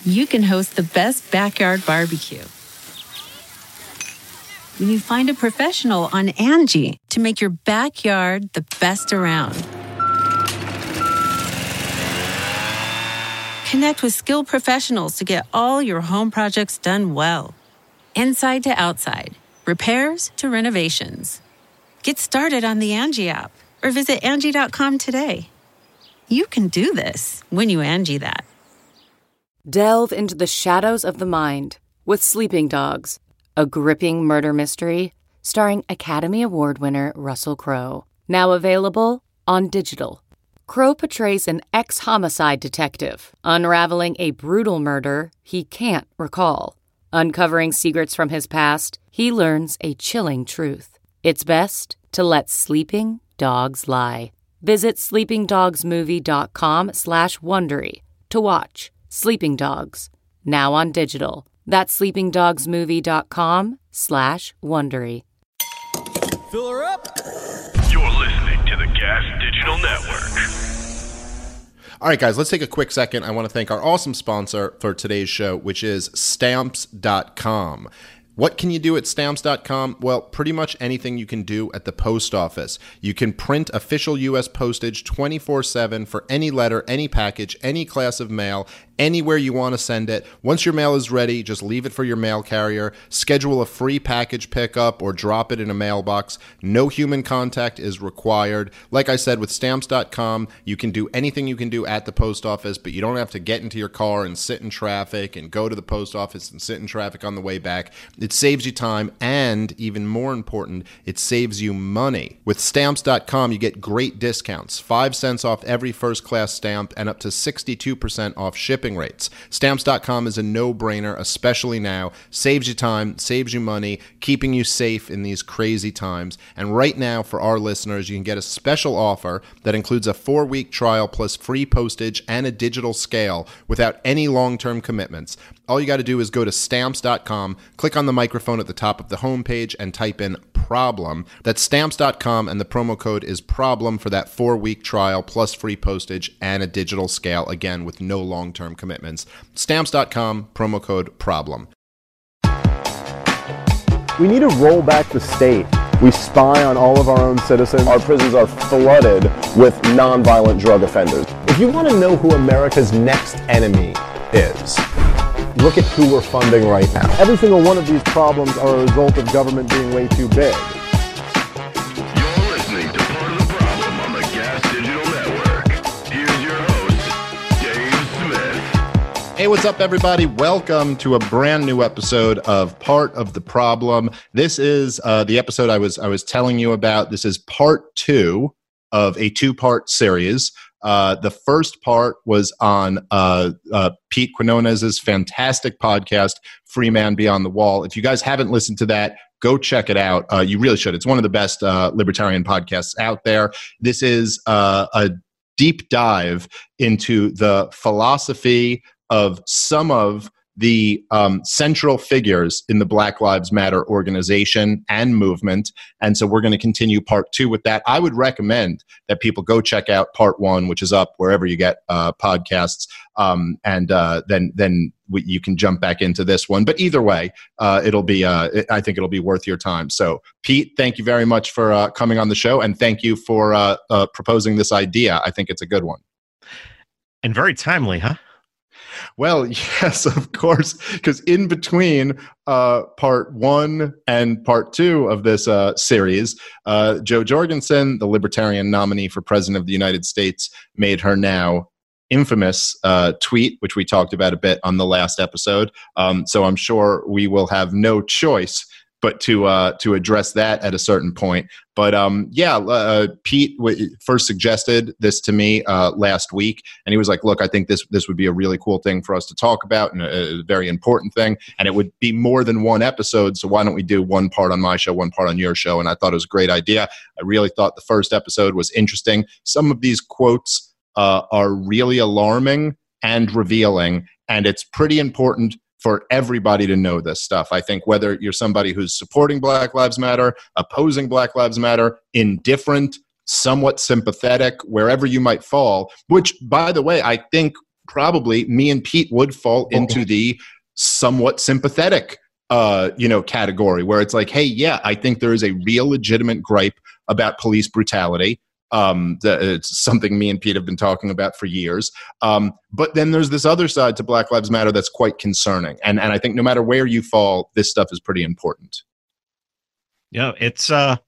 you can host the best backyard barbecue. When you find a professional on Angie to make your backyard the best around. Connect with skilled professionals to get all your home projects done well. Inside to outside, repairs to renovations. Get started on the Angie app or visit Angie.com today. You can do this when you Angie that. Delve into the shadows of the mind with Sleeping Dogs, a gripping murder mystery starring Academy Award winner Russell Crowe. Now available on digital. Crowe portrays an ex-homicide detective unraveling a brutal murder he can't recall. Uncovering secrets from his past, he learns a chilling truth. It's best to let sleeping dogs lie. Visit sleepingdogsmovie.com/Wondery to watch Sleeping Dogs, now on digital. That's sleepingdogsmovie.com/Wondery. Fill her up. You're listening to the Gas Digital Network. All right, guys, let's take a quick second. I want to thank our awesome sponsor for today's show, which is Stamps.com. What can you do at Stamps.com? Well, pretty much anything you can do at the post office. You can print official U.S. postage 24/7 for any letter, any package, any class of mail, anywhere you want to send it. Once your mail is ready, just leave it for your mail carrier. Schedule a free package pickup or drop it in a mailbox. No human contact is required. Like I said, with Stamps.com, you can do anything you can do at the post office, but you don't have to get into your car and sit in traffic and go to the post office and sit in traffic on the way back. It saves you time, and even more important, it saves you money. With Stamps.com, you get great discounts. 5 cents off every first-class stamp and up to 62% off shipping rates. Stamps.com is a no-brainer, especially now. Saves you time, saves you money, keeping you safe in these crazy times. And right now, for our listeners, you can get a special offer that includes a 4-week trial plus free postage and a digital scale without any long-term commitments. All you got to do is go to Stamps.com, click on the microphone at the top of the homepage, and type in PROBLEM. That's Stamps.com, and the promo code is PROBLEM for that 4-week trial plus free postage and a digital scale, again, with no long-term commitments. Stamps.com, promo code PROBLEM. We need to roll back the state. We spy on all of our own citizens. Our prisons are flooded with nonviolent drug offenders. If you want to know who America's next enemy is, look at who we're funding right now. Every single one of these problems are a result of government being way too big. You're listening to Part of the Problem on the Gas Digital Network. Here's your host, Dave Smith. Hey, what's up, everybody? Welcome to a brand new episode of Part of the Problem. This is the episode I was telling you about. This is part 2 of a 2-part series. The first part was on Pete Quinonez's fantastic podcast, Free Man Beyond the Wall. If you guys haven't listened to that, go check it out. You really should. It's one of the best libertarian podcasts out there. This is a deep dive into the philosophy of some of the central figures in the Black Lives Matter organization and movement. And so we're going to continue part 2 with that. I would recommend that people go check out part 1, which is up wherever you get podcasts. Then you can jump back into this one. But either way, it'll be, I think it'll be worth your time. So Pete, thank you very much for coming on the show. And thank you for proposing this idea. I think it's a good one. And very timely, huh? Well, yes, of course, because in between part 1 and part 2 of this series, Jo Jorgensen, the Libertarian nominee for President of the United States, made her now infamous tweet, which we talked about a bit on the last episode. So I'm sure we will have no choice but to address that at a certain point. But Pete first suggested this to me last week, and he was like, look, I think this would be a really cool thing for us to talk about, and a very important thing, and it would be more than one episode, so why don't we do one part on my show, one part on your show? And I thought it was a great idea. I really thought the first episode was interesting. Some of these quotes are really alarming and revealing, and it's pretty important for everybody to know this stuff. I think whether you're somebody who's supporting Black Lives Matter, opposing Black Lives Matter, indifferent, somewhat sympathetic, wherever you might fall, which, by the way, I think probably me and Pete would fall into the somewhat sympathetic category, where it's like, hey, yeah, I think there is a real legitimate gripe about police brutality. It's something me and Pete have been talking about for years. But then there's this other side to Black Lives Matter that's quite concerning. And I think no matter where you fall, this stuff is pretty important. Yeah, it's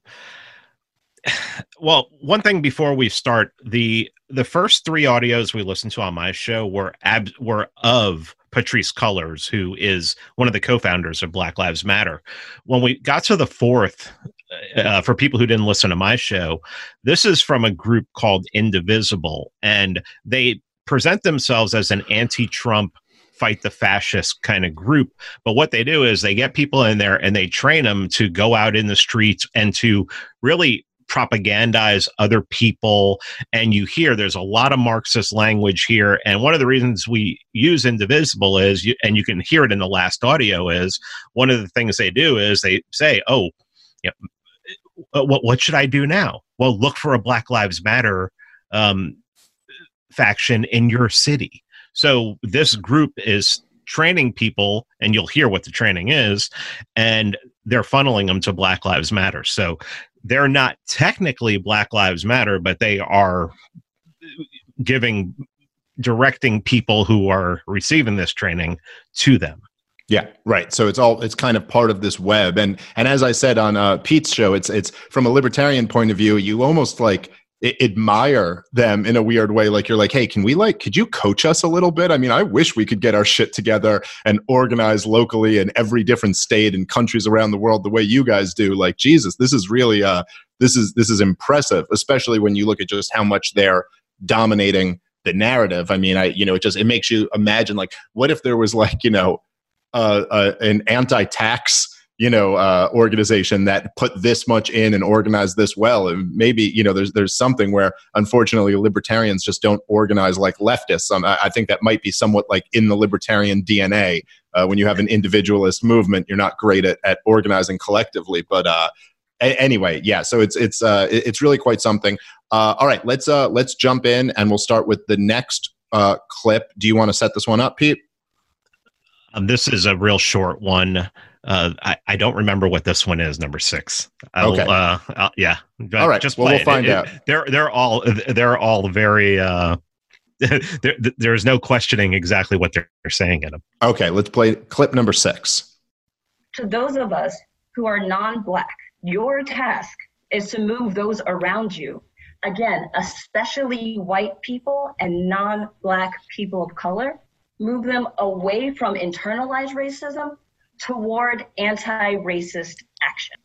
well, one thing before we start, the first 3 audios we listened to on my show were of Patrisse Cullors, who is one of the co-founders of Black Lives Matter. When we got to the 4th, for people who didn't listen to my show, this is from a group called Indivisible, and they present themselves as an anti-Trump, fight the fascist kind of group. But what they do is they get people in there and they train them to go out in the streets and to really propagandize other people. And you hear there's a lot of Marxist language here. And one of the reasons we use Indivisible is, and you can hear it in the last audio, is one of the things they do is they say, oh, what should I do now? Well, look for a Black Lives Matter faction in your city. So this group is training people, and you'll hear what the training is, and they're funneling them to Black Lives Matter. So they're not technically Black Lives Matter, but they are directing people who are receiving this training to them. Yeah, right. So it's kind of part of this web. And as I said on Pete's show, it's from a libertarian point of view, you almost like admire them in a weird way. Like you're like, hey, could you coach us a little bit? I mean, I wish we could get our shit together and organize locally in every different state and countries around the world the way you guys do. Like, Jesus, this is really, this is impressive, especially when you look at just how much they're dominating the narrative. I mean, it makes you imagine, like, what if there was like, an anti-tax organization that put this much in and organized this well. And maybe, there's something where, unfortunately, libertarians just don't organize like leftists. I think that might be somewhat like in the libertarian DNA. When you have an individualist movement, you're not great at organizing collectively. But anyway, yeah, so it's really quite something. All right, let's jump in, and we'll start with the next clip. Do you want to set this one up, Pete? This is a real short one. I don't remember what this one is, number 6. Okay. Yeah. All right. Just we'll find out. They're all very. There's no questioning exactly what they're saying in them. Okay. Let's play clip number 6. To those of us who are non-Black, your task is to move those around you. Again, especially white people and non-Black people of color. Move them away from internalized racism toward anti-racist action.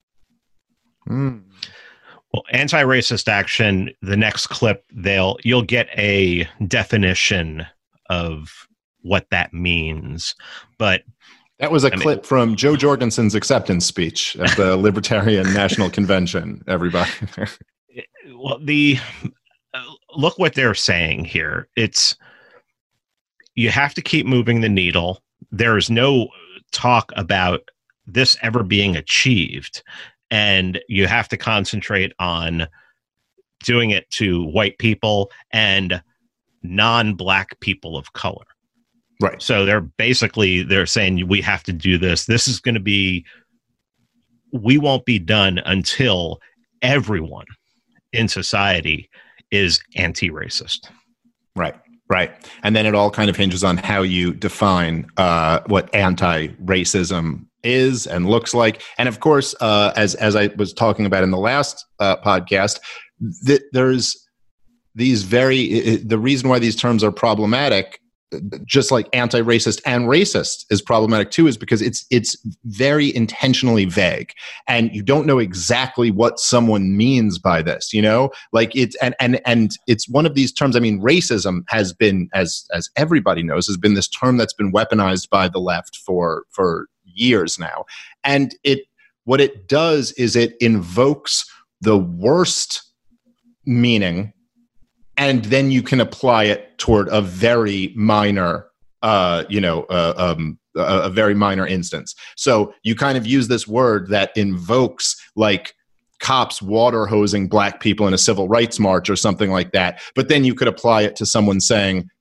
Well, anti-racist action, the next clip, you'll get a definition of what that means. But that was a clip from Joe Jorgensen's acceptance speech at the Libertarian National Convention, everybody. Well, look what they're saying here. You have to keep moving the needle. There is no talk about this ever being achieved. And you have to concentrate on doing it to white people and non-Black people of color. Right. So they're saying we have to do this. This is going to be, we won't be done until everyone in society is anti-racist. Right. Right. And then it all kind of hinges on how you define what anti-racism is and looks like. And of course, as I was talking about in the last podcast, there's the reason why these terms are problematic, just like anti-racist and racist is problematic too, is because it's very intentionally vague, and you don't know exactly what someone means by this, like it's, and it's one of these terms. I mean, racism has been, as everybody knows, has been this term that's been weaponized by the left for years now. And what it does is it invokes the worst meaning, and then you can apply it toward a very minor, a very minor instance. So you kind of use this word that invokes like cops water hosing Black people in a civil rights march or something like that. But then you could apply it to someone saying,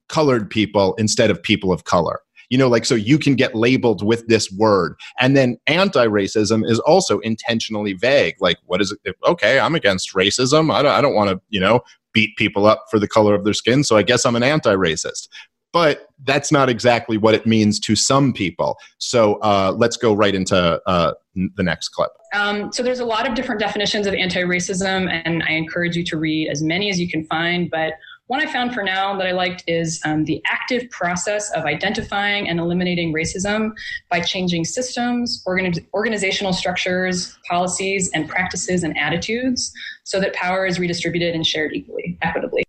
colored people instead of people of color. You know, like, so you can get labeled with this word. And then anti-racism is also intentionally vague. Like, what is it? Okay, I'm against racism. I don't want to, you know, beat people up for the color of their skin, so I guess I'm an anti-racist. But that's not exactly what it means to some people. So let's go right into the next clip. So there's a lot of different definitions of anti-racism, and I encourage you to read as many as you can find. But one I found for now that I liked is the active process of identifying and eliminating racism by changing systems, organizational structures, policies, and practices and attitudes so that power is redistributed and shared equitably.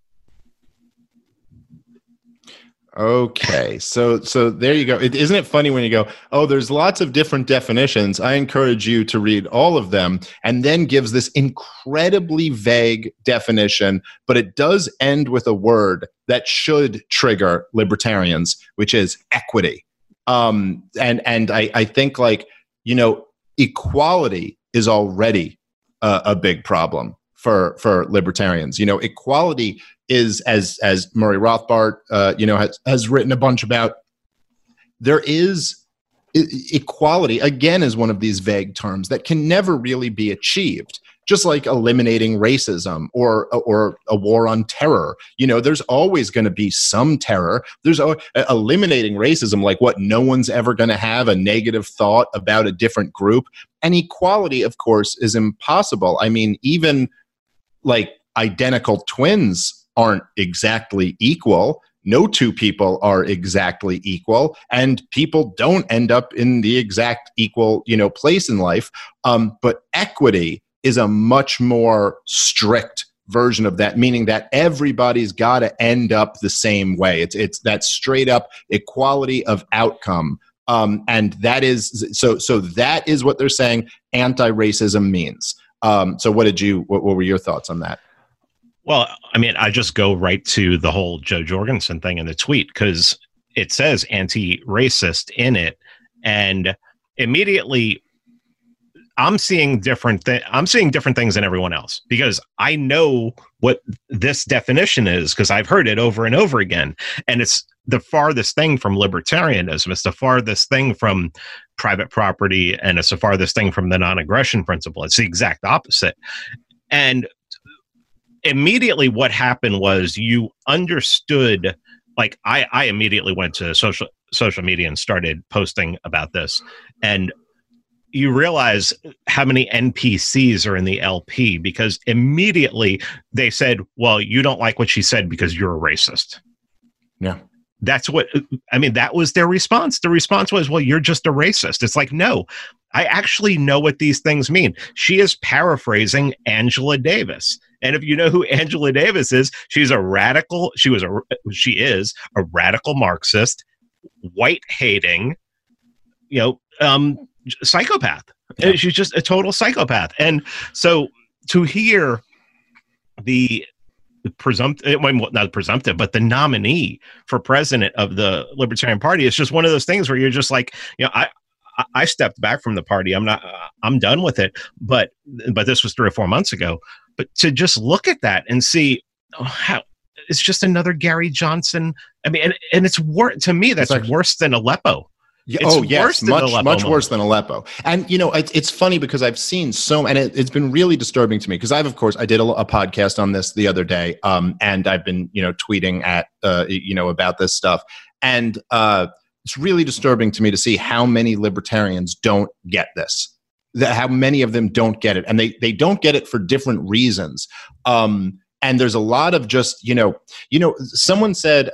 Okay, so there you go. Isn't it funny when you go, oh, there's lots of different definitions. I encourage you to read all of them, and then gives this incredibly vague definition, but it does end with a word that should trigger libertarians, which is equity. And I think, like, you know, equality is already a big problem for libertarians. You know, equality is, as Murray Rothbard, you know, has written a bunch about. There is equality, again, is one of these vague terms that can never really be achieved. Just like eliminating racism or a war on terror. You know, there's always going to be some terror. There's eliminating racism, like what, no one's ever going to have a negative thought about a different group. And equality, of course, is impossible. I mean, even like identical twins aren't exactly equal. No two people are exactly equal, and people don't end up in the exact equal, you know, place in life. But equity is a much more strict version of that, meaning that everybody's got to end up the same way. It's that straight up equality of outcome. And that is, so that is what they're saying anti-racism means. So what were your thoughts on that? Well, I mean, I just go right to the whole Joe Jorgensen thing in the tweet, because it says anti-racist in it, and immediately I'm seeing different things than everyone else, because I know what this definition is, because I've heard it over and over again, and it's the farthest thing from libertarianism. It's the farthest thing from private property, and it's the farthest thing from the non-aggression principle. It's the exact opposite. And immediately what happened was you understood, like I immediately went to social media and started posting about this, and you realize how many NPCs are in the LP, because immediately they said, well, you don't like what she said because you're a racist. Yeah. That's what, I mean, that was their response. The response was, well, you're just a racist. It's like, no, I actually know what these things mean. She is paraphrasing Angela Davis. And if you know who Angela Davis is, she is a radical Marxist, white-hating, you know, psychopath. Yeah. She's just a total psychopath. And so to hear the presumptive, well, not presumptive, but the nominee for president of the Libertarian Party, it's just one of those things where you're just like, you know, I stepped back from the party. I'm done with it. But this was 3 or 4 months ago. But to just look at that and see how it's just another Gary Johnson. I mean, and it's worse to me. That's like, worse than Aleppo. Yes, much worse than Aleppo. And, you know, it's funny because I've seen and it's been really disturbing to me, because I did a podcast on this the other day, and I've been, you know, tweeting at, you know, about this stuff. And it's really disturbing to me to see how many libertarians don't get this, how many of them don't get it. And they don't get it for different reasons. And there's a lot of just, you know, someone said,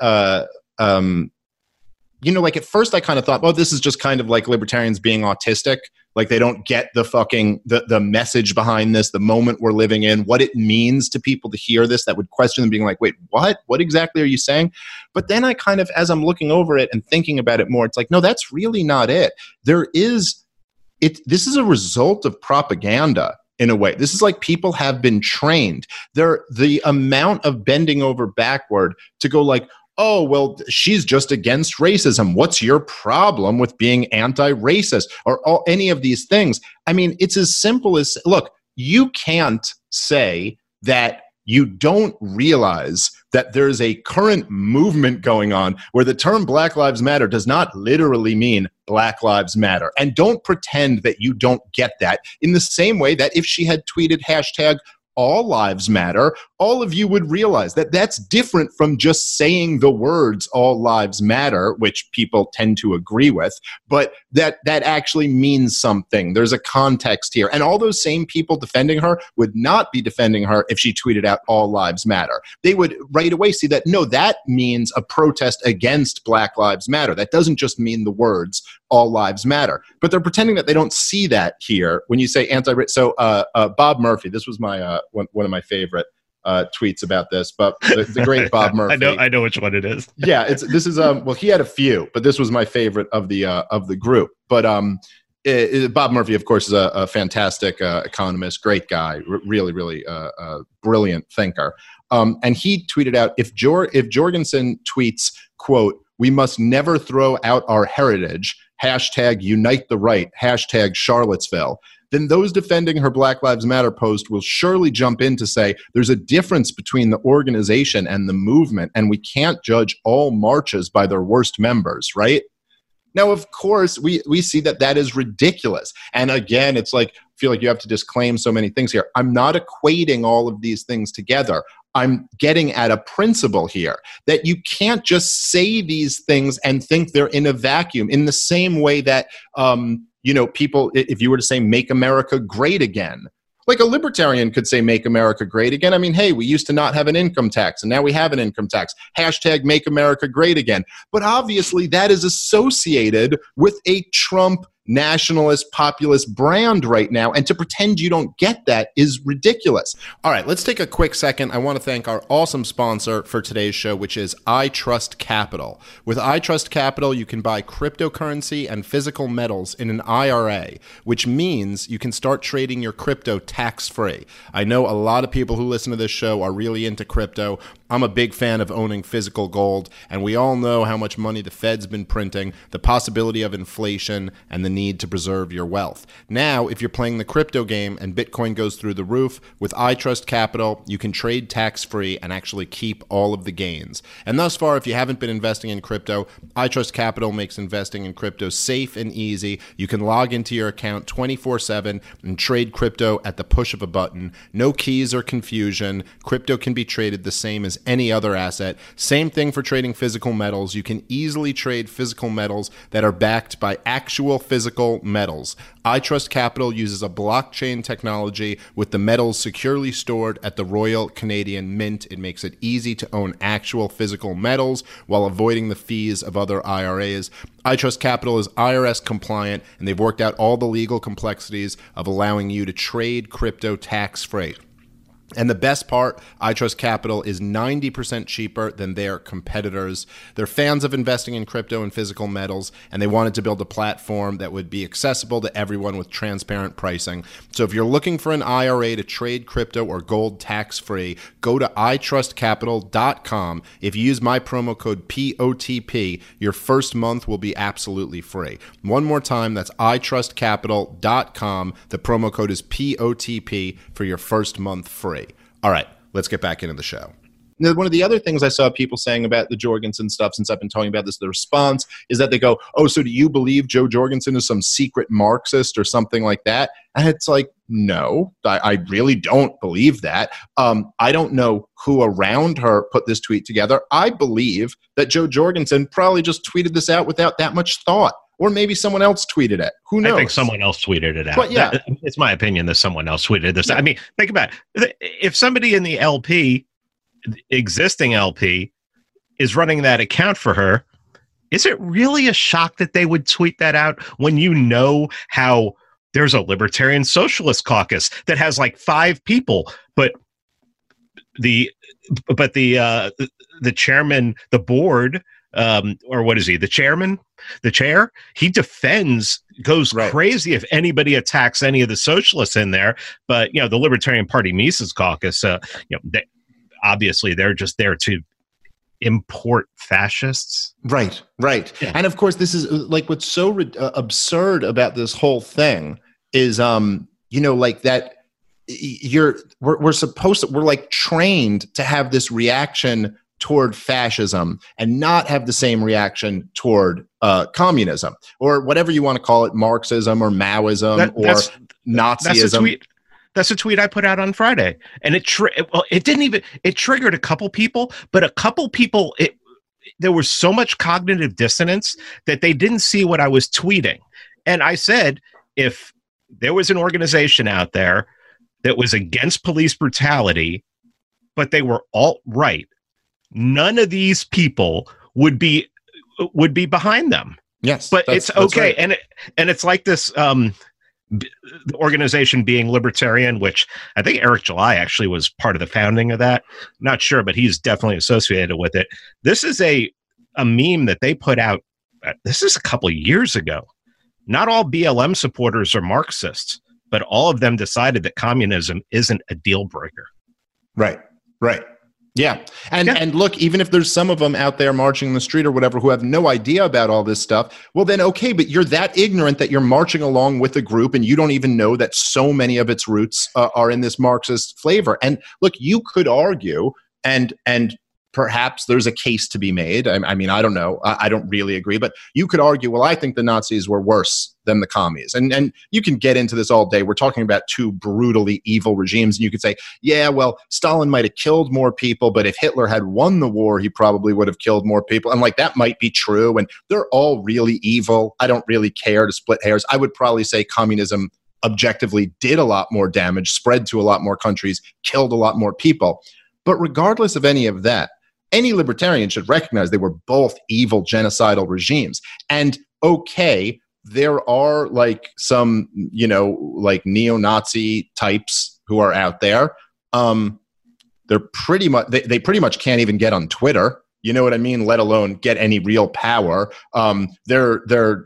you know, like at first I kind of thought, oh, this is just kind of like libertarians being autistic. Like they don't get the message behind this, the moment we're living in, what it means to people to hear this, that would question them being like, wait, what exactly are you saying? But then I kind of, as I'm looking over it and thinking about it more, it's like, no, that's really not it. This is a result of propaganda. In a way, this is like people have been trained. The amount of bending over backward to go like, oh, well, she's just against racism. What's your problem with being anti-racist or any of these things? I mean, it's as simple as, look, you can't say that you don't realize that there's a current movement going on where the term Black Lives Matter does not literally mean Black Lives Matter. And don't pretend that you don't get that, in the same way that if she had tweeted hashtag All Lives Matter, all of you would realize that that's different from just saying the words All Lives Matter, which people tend to agree with, but that actually means something. There's a context here. And all those same people defending her would not be defending her if she tweeted out All Lives Matter. They would right away see that, no, that means a protest against Black Lives Matter. That doesn't just mean the words All Lives Matter. But they're pretending that they don't see that here when you say anti-racism. So Bob Murphy, this was my one of my favorite tweets about this, but the great Bob Murphy. I know which one it is. Yeah, this is well, he had a few, but this was my favorite of the group. But Bob Murphy, of course, is a fantastic economist, great guy, really brilliant thinker. And he tweeted out, if Jorgensen tweets, quote, "We must never throw out our heritage, hashtag unite the right, hashtag Charlottesville," then those defending her Black Lives Matter post will surely jump in to say there's a difference between the organization and the movement, and we can't judge all marches by their worst members, right? Now, of course, we see that is ridiculous. And again, it's like, I feel like you have to disclaim so many things here. I'm not equating all of these things together. I'm getting at a principle here that you can't just say these things and think they're in a vacuum, in the same way that, people, if you were to say, make America great again, like a libertarian could say, make America great again. I mean, hey, we used to not have an income tax, and now we have an income tax. Hashtag make America great again. But obviously that is associated with a Trump nationalist populist brand right now, and to pretend you don't get that is ridiculous. All right, let's take a quick second. I want to thank our awesome sponsor for today's show, which is iTrust Capital. With iTrust Capital, you can buy cryptocurrency and physical metals in an IRA, which means you can start trading your crypto tax-free. I know a lot of people who listen to this show are really into crypto. I'm a big fan of owning physical gold, and we all know how much money the Fed's been printing, the possibility of inflation, and the need to preserve your wealth. Now, if you're playing the crypto game and Bitcoin goes through the roof, with iTrust Capital, you can trade tax-free and actually keep all of the gains. And thus far, if you haven't been investing in crypto, iTrust Capital makes investing in crypto safe and easy. You can log into your account 24/7 and trade crypto at the push of a button. No keys or confusion. Crypto can be traded the same as any other asset. Same thing for trading physical metals. You can easily trade physical metals that are backed by actual physical metals. iTrust Capital uses a blockchain technology with the metals securely stored at the Royal Canadian Mint. It makes it easy to own actual physical metals while avoiding the fees of other IRAs. iTrust Capital is IRS compliant, and they've worked out all the legal complexities of allowing you to trade crypto tax-free. And the best part, iTrust Capital is 90% cheaper than their competitors. They're fans of investing in crypto and physical metals, and they wanted to build a platform that would be accessible to everyone with transparent pricing. So if you're looking for an IRA to trade crypto or gold tax-free, go to itrustcapital.com. If you use my promo code POTP, your first month will be absolutely free. One more time, that's itrustcapital.com. The promo code is POTP for your first month free. All right, let's get back into the show. Now, one of the other things I saw people saying about the Jorgensen stuff, since I've been talking about this, the response is that they go, oh, so do you believe Jo Jorgensen is some secret Marxist or something like that? And it's like, no, I really don't believe that. I don't know who around her put this tweet together. I believe that Jo Jorgensen probably just tweeted this out without that much thought. Or maybe someone else tweeted it. Who knows? I think someone else tweeted it out. But yeah. It's my opinion that someone else tweeted this. Yeah. I mean, think about it. If somebody in the LP, existing LP, is running that account for her, is it really a shock that they would tweet that out when you know how there's a Libertarian Socialist Caucus that has like 5 people, but the chairman, the board, or what is he? The chairman, the chair, he goes crazy if anybody attacks any of the socialists in there. But, the Libertarian Party Mises Caucus, obviously they're just there to import fascists. Right. Yeah. And of course, this is like what's so absurd about this whole thing is, like that we're supposed to, we're like trained to have this reaction toward fascism and not have the same reaction toward communism or whatever you want to call it, Marxism or Maoism or Nazism. That's a tweet I put out on Friday, and it triggered a couple people, but a couple people, there was so much cognitive dissonance that they didn't see what I was tweeting. And I said, if there was an organization out there that was against police brutality, but they were alt-right, none of these people would be behind them. Yes, but it's okay, right. and it's like this the organization being libertarian, which I think Eric July actually was part of the founding of that. I'm not sure, but he's definitely associated with it. This is a meme that they put out. This is a couple of years ago. Not all BLM supporters are Marxists, but all of them decided that communism isn't a deal breaker. Right. Yeah. And look, even if there's some of them out there marching in the street or whatever who have no idea about all this stuff, well, then, okay, but you're that ignorant that you're marching along with a group and you don't even know that so many of its roots are in this Marxist flavor. And look, you could argue and perhaps there's a case to be made. I mean, I don't know. I don't really agree, but you could argue, well, I think the Nazis were worse than the commies. And you can get into this all day. We're talking about two brutally evil regimes. And you could say, yeah, well, Stalin might have killed more people, but if Hitler had won the war, he probably would have killed more people. And like, that might be true. And they're all really evil. I don't really care to split hairs. I would probably say communism objectively did a lot more damage, spread to a lot more countries, killed a lot more people. But regardless of any of that, any libertarian should recognize they were both evil genocidal regimes. And okay, there are like some, like neo-Nazi types who are out there. They're pretty much, they pretty much can't even get on Twitter. You know what I mean? Let alone get any real power. They're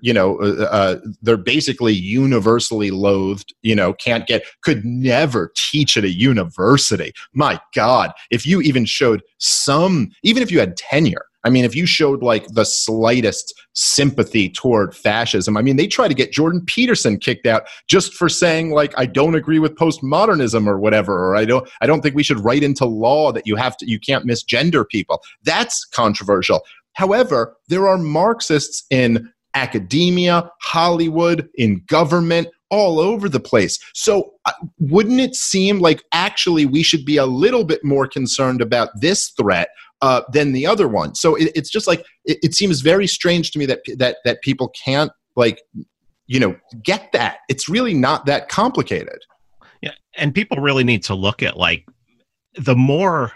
basically universally loathed, could never teach at a university. My God, if you even showed even if you had tenure, I mean, if you showed like the slightest sympathy toward fascism, I mean, they try to get Jordan Peterson kicked out just for saying like, I don't agree with postmodernism or whatever, or I don't think we should write into law that you can't misgender people. That's controversial. However, there are Marxists in academia, Hollywood, in government, all over the place. So wouldn't it seem like actually we should be a little bit more concerned about this threat than the other one? So it's just like, it seems very strange to me that people can't get that. It's really not that complicated. Yeah. And people really need to look at like the more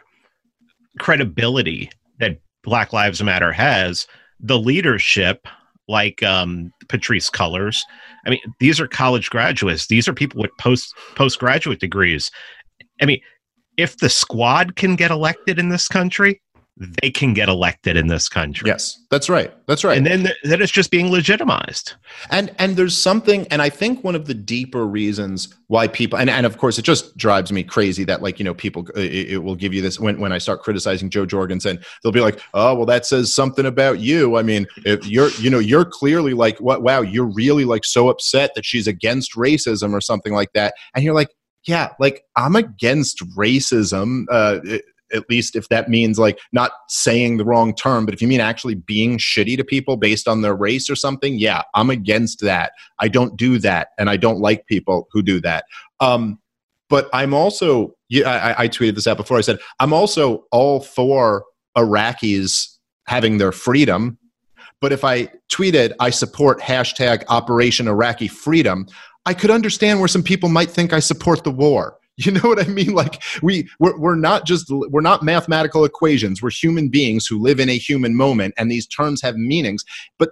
credibility that Black Lives Matter has, the leadership like Patrisse Cullors. I mean, these are college graduates. These are people with postgraduate degrees. I mean, if the squad can get elected in this country, they can get elected in this country. Yes, that's right. That's right. And then it's just being legitimized. And there's something, and I think one of the deeper reasons why people, and of course it just drives me crazy that like, people, it will give you this, when I start criticizing Jo Jorgensen, they'll be like, oh, well, that says something about you. I mean, if you're clearly like, wow, you're really like so upset that she's against racism or something like that. And you're like, yeah, like I'm against racism, at least if that means like not saying the wrong term, but if you mean actually being shitty to people based on their race or something, yeah, I'm against that. I don't do that. And I don't like people who do that. But I'm also, I tweeted this out before. I said, I'm also all for Iraqis having their freedom. But if I tweeted, I support hashtag Operation Iraqi Freedom, I could understand where some people might think I support the war. You know what I mean? Like we're not mathematical equations. We're human beings who live in a human moment, and these terms have meanings. But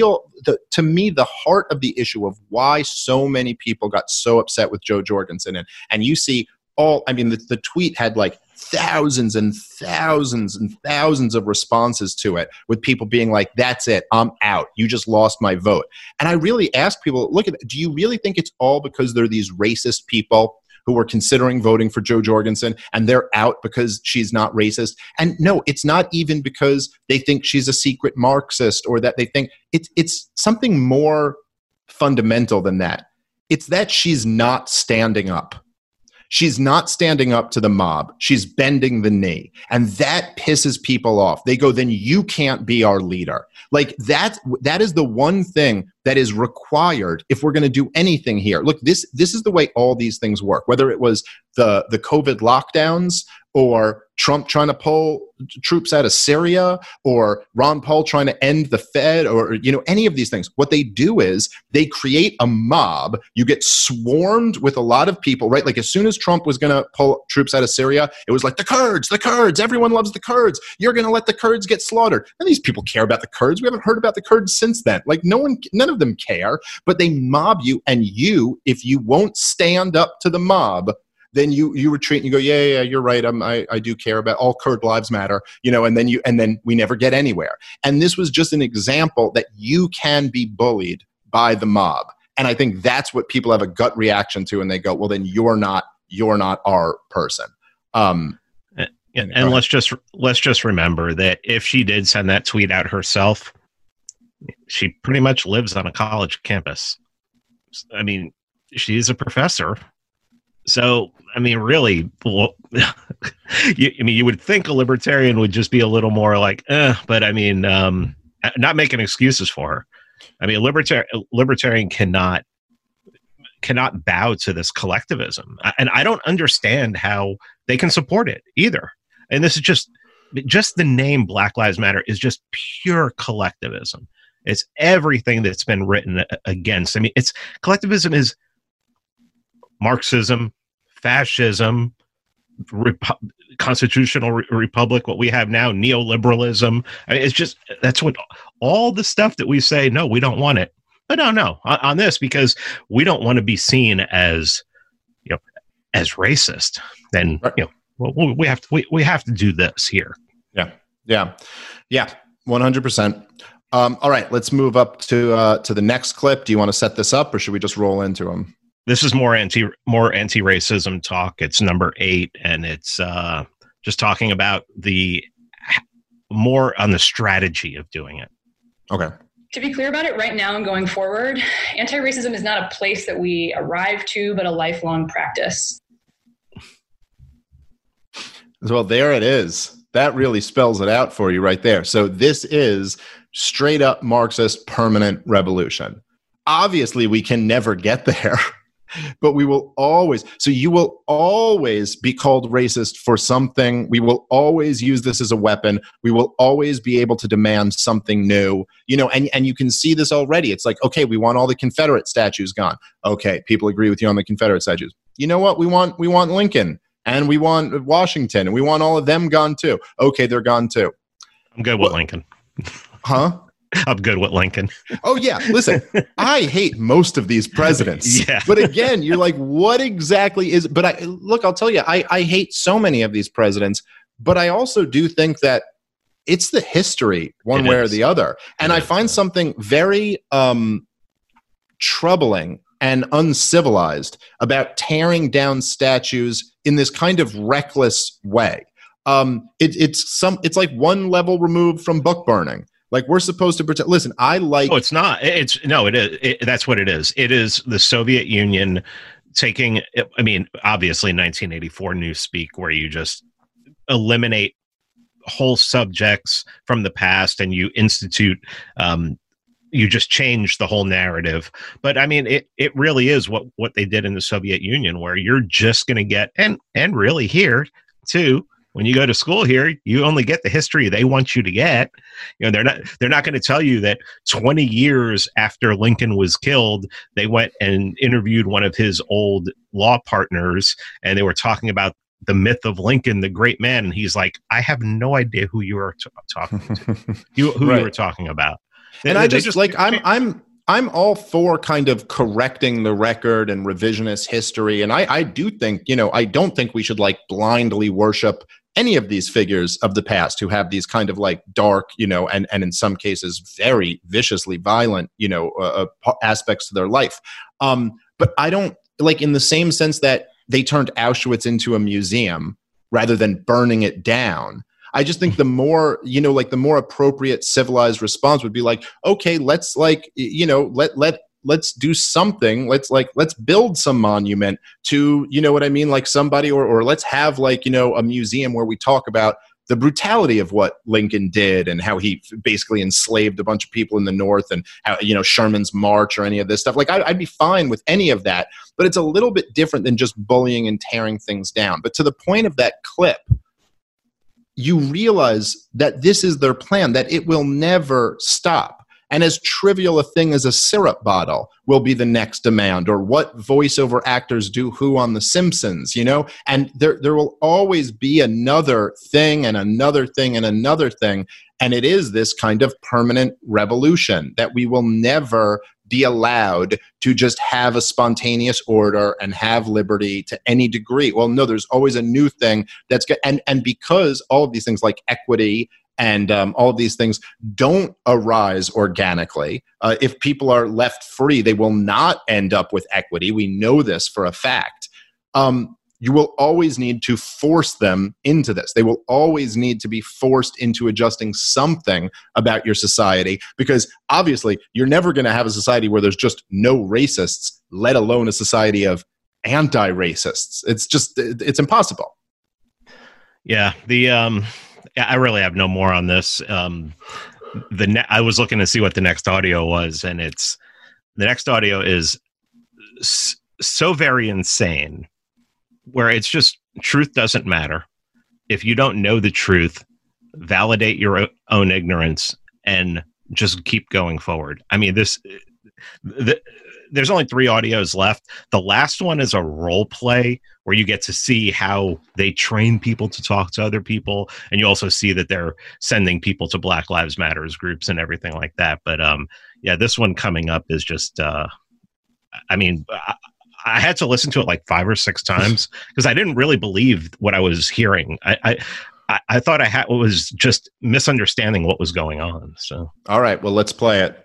to me, the heart of the issue of why so many people got so upset with Jo Jorgensen, and you see the tweet had like thousands and thousands and thousands of responses to it, with people being like, that's it, I'm out. You just lost my vote. And I really ask people, do you really think it's all because they're these racist people who were considering voting for Jo Jorgensen and they're out because she's not racist? And no, it's not even because they think she's a secret Marxist or that they think it's something more fundamental than that. It's that she's not standing up. She's not standing up to the mob. She's bending the knee. And that pisses people off. They go, then you can't be our leader. Like that is the one thing that is required if we're going to do anything here. Look, this is the way all these things work, whether it was the COVID lockdowns or Trump trying to pull troops out of Syria or Ron Paul trying to end the Fed or, any of these things. What they do is they create a mob. You get swarmed with a lot of people, right? Like as soon as Trump was going to pull troops out of Syria, it was like the Kurds, everyone loves the Kurds. You're going to let the Kurds get slaughtered. And these people care about the Kurds. We haven't heard about the Kurds since then. Like none of them care, but they mob you. And if you won't stand up to the mob, then you retreat and you go, yeah, you're right. I do care about all Kurd lives matter, and then we never get anywhere. And this was just an example that you can be bullied by the mob. And I think that's what people have a gut reaction to. And they go, well, then you're not our person. And let's just remember that if she did send that tweet out herself, she pretty much lives on a college campus. I mean, she's a professor. So, I mean, really, you would think a libertarian would just be a little more like, but I mean, not making excuses for her. I mean, a libertarian cannot bow to this collectivism. And I don't understand how they can support it either. And this is just the name Black Lives Matter is just pure collectivism. It's everything that's been written against. I mean, collectivism is Marxism, fascism, constitutional republic, what we have now, neoliberalism. I mean, that's what all the stuff that we say, no, we don't want it. But no, on this, because we don't want to be seen as, as racist. Then, we have to do this here. Yeah. 100%. All right, let's move up to the next clip. Do you want to set this up or should we just roll into them? This is more anti-racism talk. It's number 8, and it's just talking about more on the strategy of doing it. Okay. To be clear about it, right now and going forward, anti-racism is not a place that we arrive to, but a lifelong practice. Well, there it is. That really spells it out for you right there. So this is straight up Marxist permanent revolution. Obviously, we can never get there. But we will always, so you will always be called racist for something. We will always use this as a weapon. We will always be able to demand something new, and you can see this already. It's like, okay, we want all the Confederate statues gone. Okay, people agree with you on the Confederate statues. You know what? We want Lincoln and we want Washington and we want all of them gone too. Okay, they're gone too. I'm good with Lincoln. Huh? I'm good with Lincoln. Oh, yeah. Listen, I hate most of these presidents. Yeah. But again, you're like, what exactly is... But I'll tell you, I hate so many of these presidents, but I also do think that it's the history one way or the other. And I find something very troubling and uncivilized about tearing down statues in this kind of reckless way. It's like one level removed from book burning. Like we're supposed to protect. Listen, I like. Oh, it's not. It is. That's what it is. It is the Soviet Union taking. I mean, obviously, 1984 newspeak, where you just eliminate whole subjects from the past and you institute. You just change the whole narrative. But I mean, it really is what they did in the Soviet Union, where you're just going to get and really here too. When you go to school here, you only get the history they want you to get. They're not going to tell you that 20 years after Lincoln was killed, they went and interviewed one of his old law partners, and they were talking about the myth of Lincoln, the great man. And he's like, I have no idea who you are talking to, you were talking about. And I just like I'm all for kind of correcting the record and revisionist history. And I do think, I don't think we should like blindly worship any of these figures of the past who have these kind of like dark, and in some cases very viciously violent, aspects to their life. But I don't like in the same sense that they turned Auschwitz into a museum rather than burning it down. I just think the more, the more appropriate civilized response would be like, okay, let's like, let let's do something. Let's build some monument to, you know what I mean? Like somebody, or let's have like, you know, a museum where we talk about the brutality of what Lincoln did and how he basically enslaved a bunch of people in the North, and how, you know, Sherman's March or any of this stuff. Like I'd be fine with any of that, but it's a little bit different than just bullying and tearing things down. But to the point of that clip, you realize that this is their plan, that it will never stop. And as trivial a thing as a syrup bottle will be the next demand, or what voiceover actors do who on The Simpsons, you know? And there will always be another thing and another thing and another thing. And it is this kind of permanent revolution that we will never be allowed to just have a spontaneous order and have liberty to any degree. Well, no, there's always a new thing that's good. And because all of these things like equity and all of these things don't arise organically. If people are left free, they will not end up with equity. We know this for a fact. You will always need to force them into this. They will always need to be forced into adjusting something about your society, because obviously you're never going to have a society where there's just no racists, let alone a society of anti-racists. It's impossible. Yeah, I really have no more on this. I was looking to see what the next audio was, and the next audio is so very insane, where it's just truth doesn't matter. If you don't know the truth, validate your own ignorance and just keep going forward. I mean, there's only 3 audios left. The last one is a role play where you get to see how they train people to talk to other people. And you also see that they're sending people to Black Lives Matters groups and everything like that. But yeah, this one coming up is just, I mean, I had to listen to it like 5 or 6 times because I didn't really believe what I was hearing. I thought I was just misunderstanding what was going on. So, all right, well, let's play it.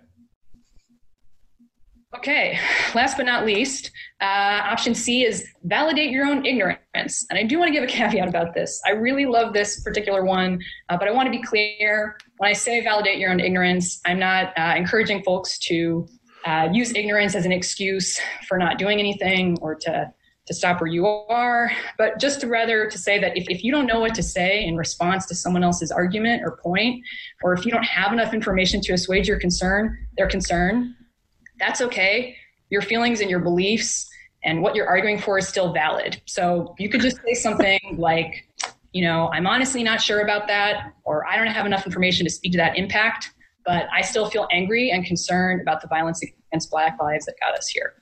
Okay, last but not least, option C is validate your own ignorance. And I do want to give a caveat about this. I really love this particular one, but I want to be clear. When I say validate your own ignorance, I'm not encouraging folks to use ignorance as an excuse for not doing anything or to stop where you are, but just to say that if you don't know what to say in response to someone else's argument or point, or if you don't have enough information to assuage their concern, that's okay. Your feelings and your beliefs and what you're arguing for is still valid. So you could just say something like, you know, I'm honestly not sure about that, or I don't have enough information to speak to that impact, but I still feel angry and concerned about the violence against Black lives that got us here.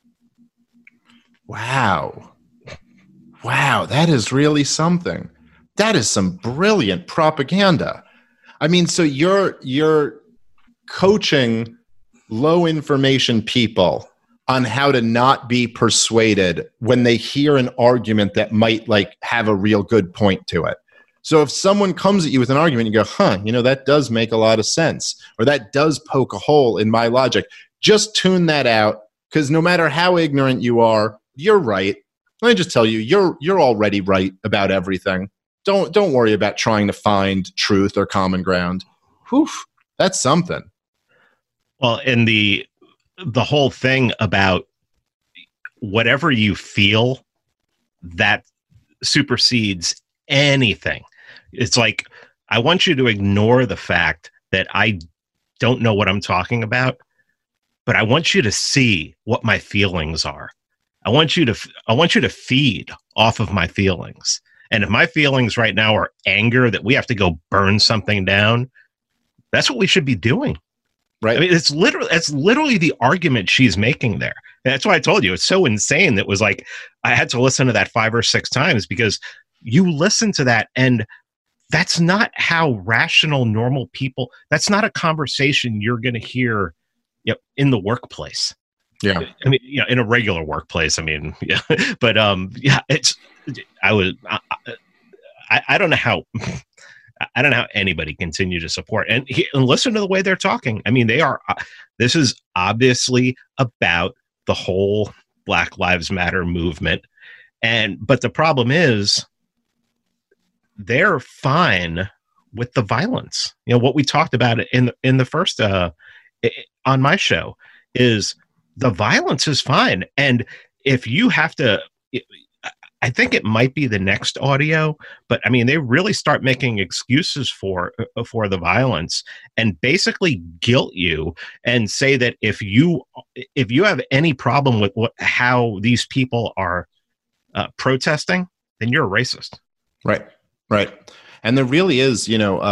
Wow. That is really something. That is some brilliant propaganda. I mean, so you're coaching low information people on how to not be persuaded when they hear an argument that might like have a real good point to it. So if someone comes at you with an argument, you go, you know, that does make a lot of sense, or that does poke a hole in my logic. Just tune that out, because no matter how ignorant you are, you're right. Let me just tell you, you're already right about everything. Don't worry about trying to find truth or common ground. Whew, that's something. Well, and the whole thing about whatever you feel, that supersedes anything. It's like, I want you to ignore the fact that I don't know what I'm talking about, but I want you to see what my feelings are. I want you to feed off of my feelings. And if my feelings right now are anger that we have to go burn something down, that's what we should be doing. Right. I mean, it's literally the argument she's making there. And that's why I told you it's so insane. That was like, I had to listen to that 5 or 6 times, because you listen to that and that's not how rational, normal people, that's not a conversation you're going to hear, you know, in the workplace. Yeah. I mean, you know, in a regular workplace, I mean, yeah, but yeah, I don't know how, I don't know how anybody continue to support and listen to the way they're talking. I mean, this is obviously about the whole Black Lives Matter movement. But the problem is they're fine with the violence. You know, what we talked about in the first, on my show is the violence is fine. And if you have to, I think it might be the next audio, but I mean, they really start making excuses for the violence and basically guilt you and say that if you have any problem with how these people are protesting, then you're a racist. Right. And there really is,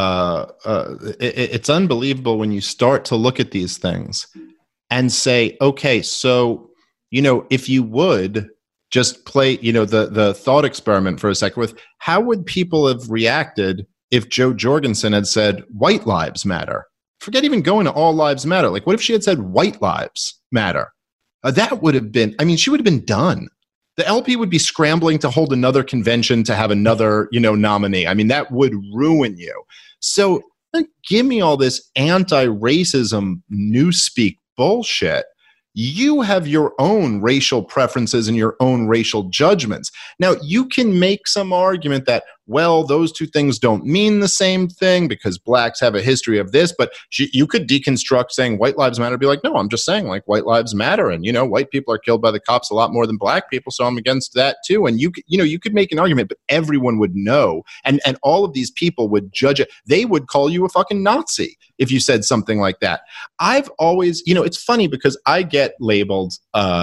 it's unbelievable when you start to look at these things and say, okay, so, if you would just play, the thought experiment for a second with how would people have reacted if Jo Jorgensen had said white lives matter? Forget even going to all lives matter. Like, what if she had said white lives matter? That would have been, she would have been done. The LP would be scrambling to hold another convention to have another, nominee. That would ruin you. So give me all this anti-racism newspeak bullshit. You have your own racial preferences and your own racial judgments. Now, you can make some argument that, well, those two things don't mean the same thing because blacks have a history of this, but you could deconstruct saying white lives matter, be like, no, I'm just saying like white lives matter. And, white people are killed by the cops a lot more than black people. So I'm against that too. And you could make an argument, but everyone would know. And all of these people would judge it. They would call you a fucking Nazi if you said something like that. I've always, it's funny because I get labeled,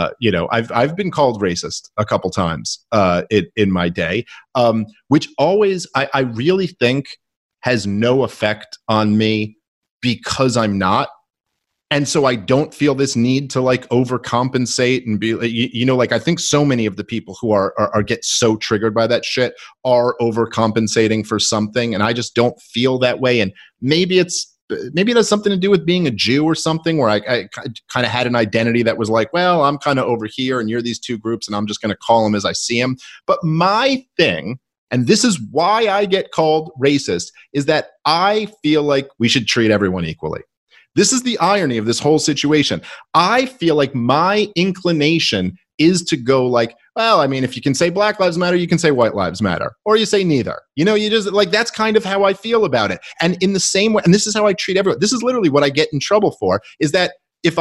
I've been called racist a couple times in my day, which always I really think has no effect on me because I'm not. And so I don't feel this need to like overcompensate and be, I think so many of the people who are get so triggered by that shit are overcompensating for something. And I just don't feel that way. And maybe it has something to do with being a Jew or something where I kind of had an identity that was like, well, I'm kind of over here and you're these two groups and I'm just going to call them as I see them. But my thing, and this is why I get called racist, is that I feel like we should treat everyone equally. This is the irony of this whole situation. I feel like my inclination is to go like, well, if you can say Black Lives Matter, you can say White Lives Matter, or you say neither. You just like, that's kind of how I feel about it. And in the same way, and this is how I treat everyone. This is literally what I get in trouble for, is that if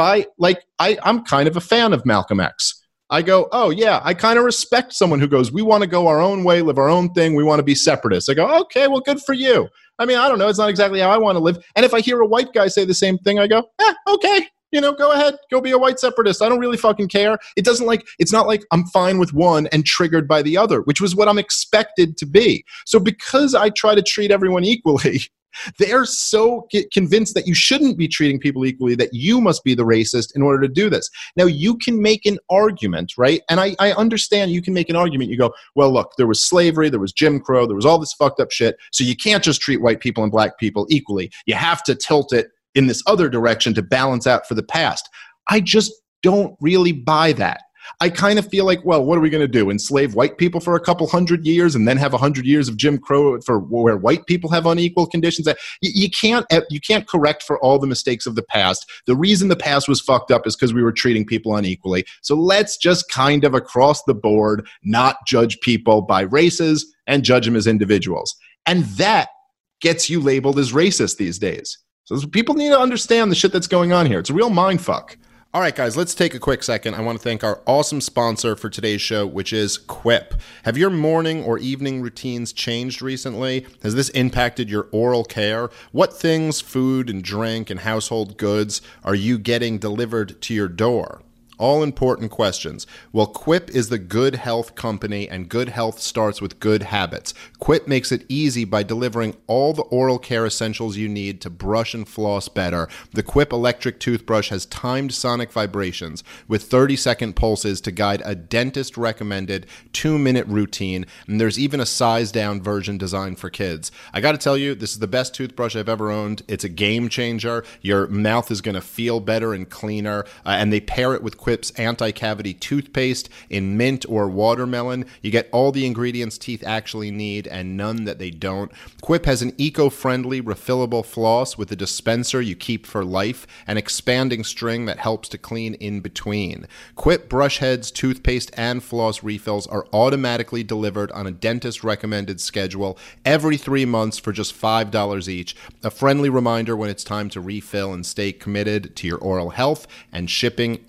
I'm kind of a fan of Malcolm X. I go, oh yeah, I kind of respect someone who goes, we want to go our own way, live our own thing. We want to be separatists. I go, okay, well, good for you. I don't know. It's not exactly how I want to live. And if I hear a white guy say the same thing, I go, okay, go ahead, go be a white separatist. I don't really fucking care. It's not like I'm fine with one and triggered by the other, which was what I'm expected to be. So because I try to treat everyone equally, they're so convinced that you shouldn't be treating people equally, that you must be the racist in order to do this. Now, you can make an argument, right? And I understand you can make an argument. You go, well, look, there was slavery, there was Jim Crow, there was all this fucked up shit. So you can't just treat white people and black people equally. You have to tilt it in this other direction to balance out for the past. I just don't really buy that. I kind of feel like, well, what are we going to do? Enslave white people for a couple hundred years and then have 100 years of Jim Crow for where white people have unequal conditions? You can't correct for all the mistakes of the past. The reason the past was fucked up is because we were treating people unequally. So let's just kind of across the board not judge people by races and judge them as individuals. And that gets you labeled as racist these days. So people need to understand the shit that's going on here. It's a real mind fuck. All right, guys, let's take a quick second. I want to thank our awesome sponsor for today's show, which is Quip. Have your morning or evening routines changed recently? Has this impacted your oral care? What things, food and drink and household goods, are you getting delivered to your door? All important questions. Well, Quip is the good health company, and good health starts with good habits. Quip makes it easy by delivering all the oral care essentials you need to brush and floss better. The Quip electric toothbrush has timed sonic vibrations with 30-second pulses to guide a dentist-recommended 2-minute routine, and there's even a size-down version designed for kids. I gotta tell you, this is the best toothbrush I've ever owned. It's a game changer. Your mouth is gonna feel better and cleaner, and they pair it with Quip's anti-cavity toothpaste in mint or watermelon. You get all the ingredients teeth actually need and none that they don't. Quip has an eco-friendly refillable floss with a dispenser you keep for life, an expanding string that helps to clean in between. Quip brush heads, toothpaste, and floss refills are automatically delivered on a dentist-recommended schedule every 3 months for just $5 each. A friendly reminder when it's time to refill and stay committed to your oral health, and shipping is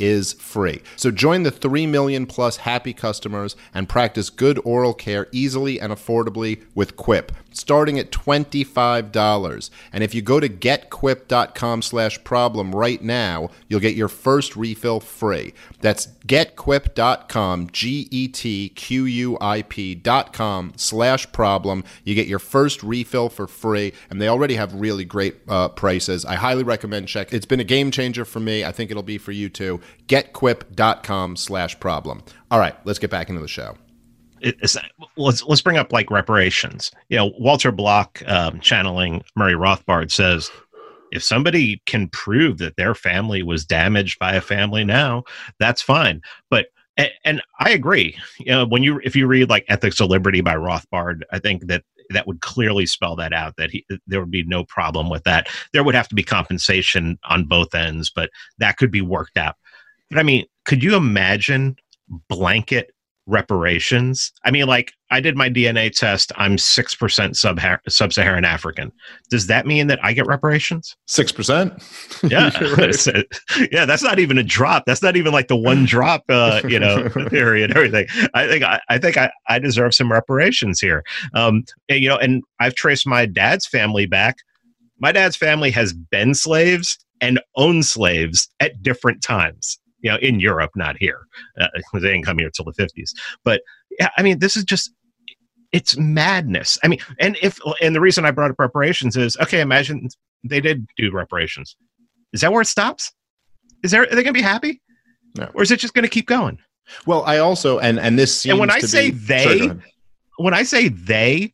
free. So join the 3 million plus happy customers and practice good oral care easily and affordably with Quip, starting at $25. And if you go to getquip.com/problem right now, you'll get your first refill free. That's getquip.com, getquip.com/problem. You get your first refill for free, and they already have really great prices. I highly recommend check. It's been a game changer for me. I think it'll be for you too. Getquip.com/problem. All right, let's get back into the show. Let's bring up like reparations. Walter Block, channeling Murray Rothbard, says if somebody can prove that their family was damaged by a family now, that's fine. But and I agree. If you read like Ethics of Liberty by Rothbard, I think that would clearly spell that out, that there would be no problem with that. There would have to be compensation on both ends, but that could be worked out. But I mean, could you imagine blanket reparations? I mean, like, I did my DNA test. I'm 6% sub-Saharan African. Does that mean that I get reparations? 6%? Yeah. Yeah, that's not even a drop. That's not even like the one drop, theory and everything. I think I deserve some reparations here. And I've traced my dad's family back. My dad's family has been slaves and owned slaves at different times. In Europe, not here. They didn't come here till the 50s. But yeah, I mean, this is just, it's madness. I mean, and the reason I brought up reparations is, okay, imagine they did do reparations. Is that where it stops? Are they going to be happy? No. Or is it just going to keep going? Well, I also, and this seems and when I to say be, they, sorry, when I say they,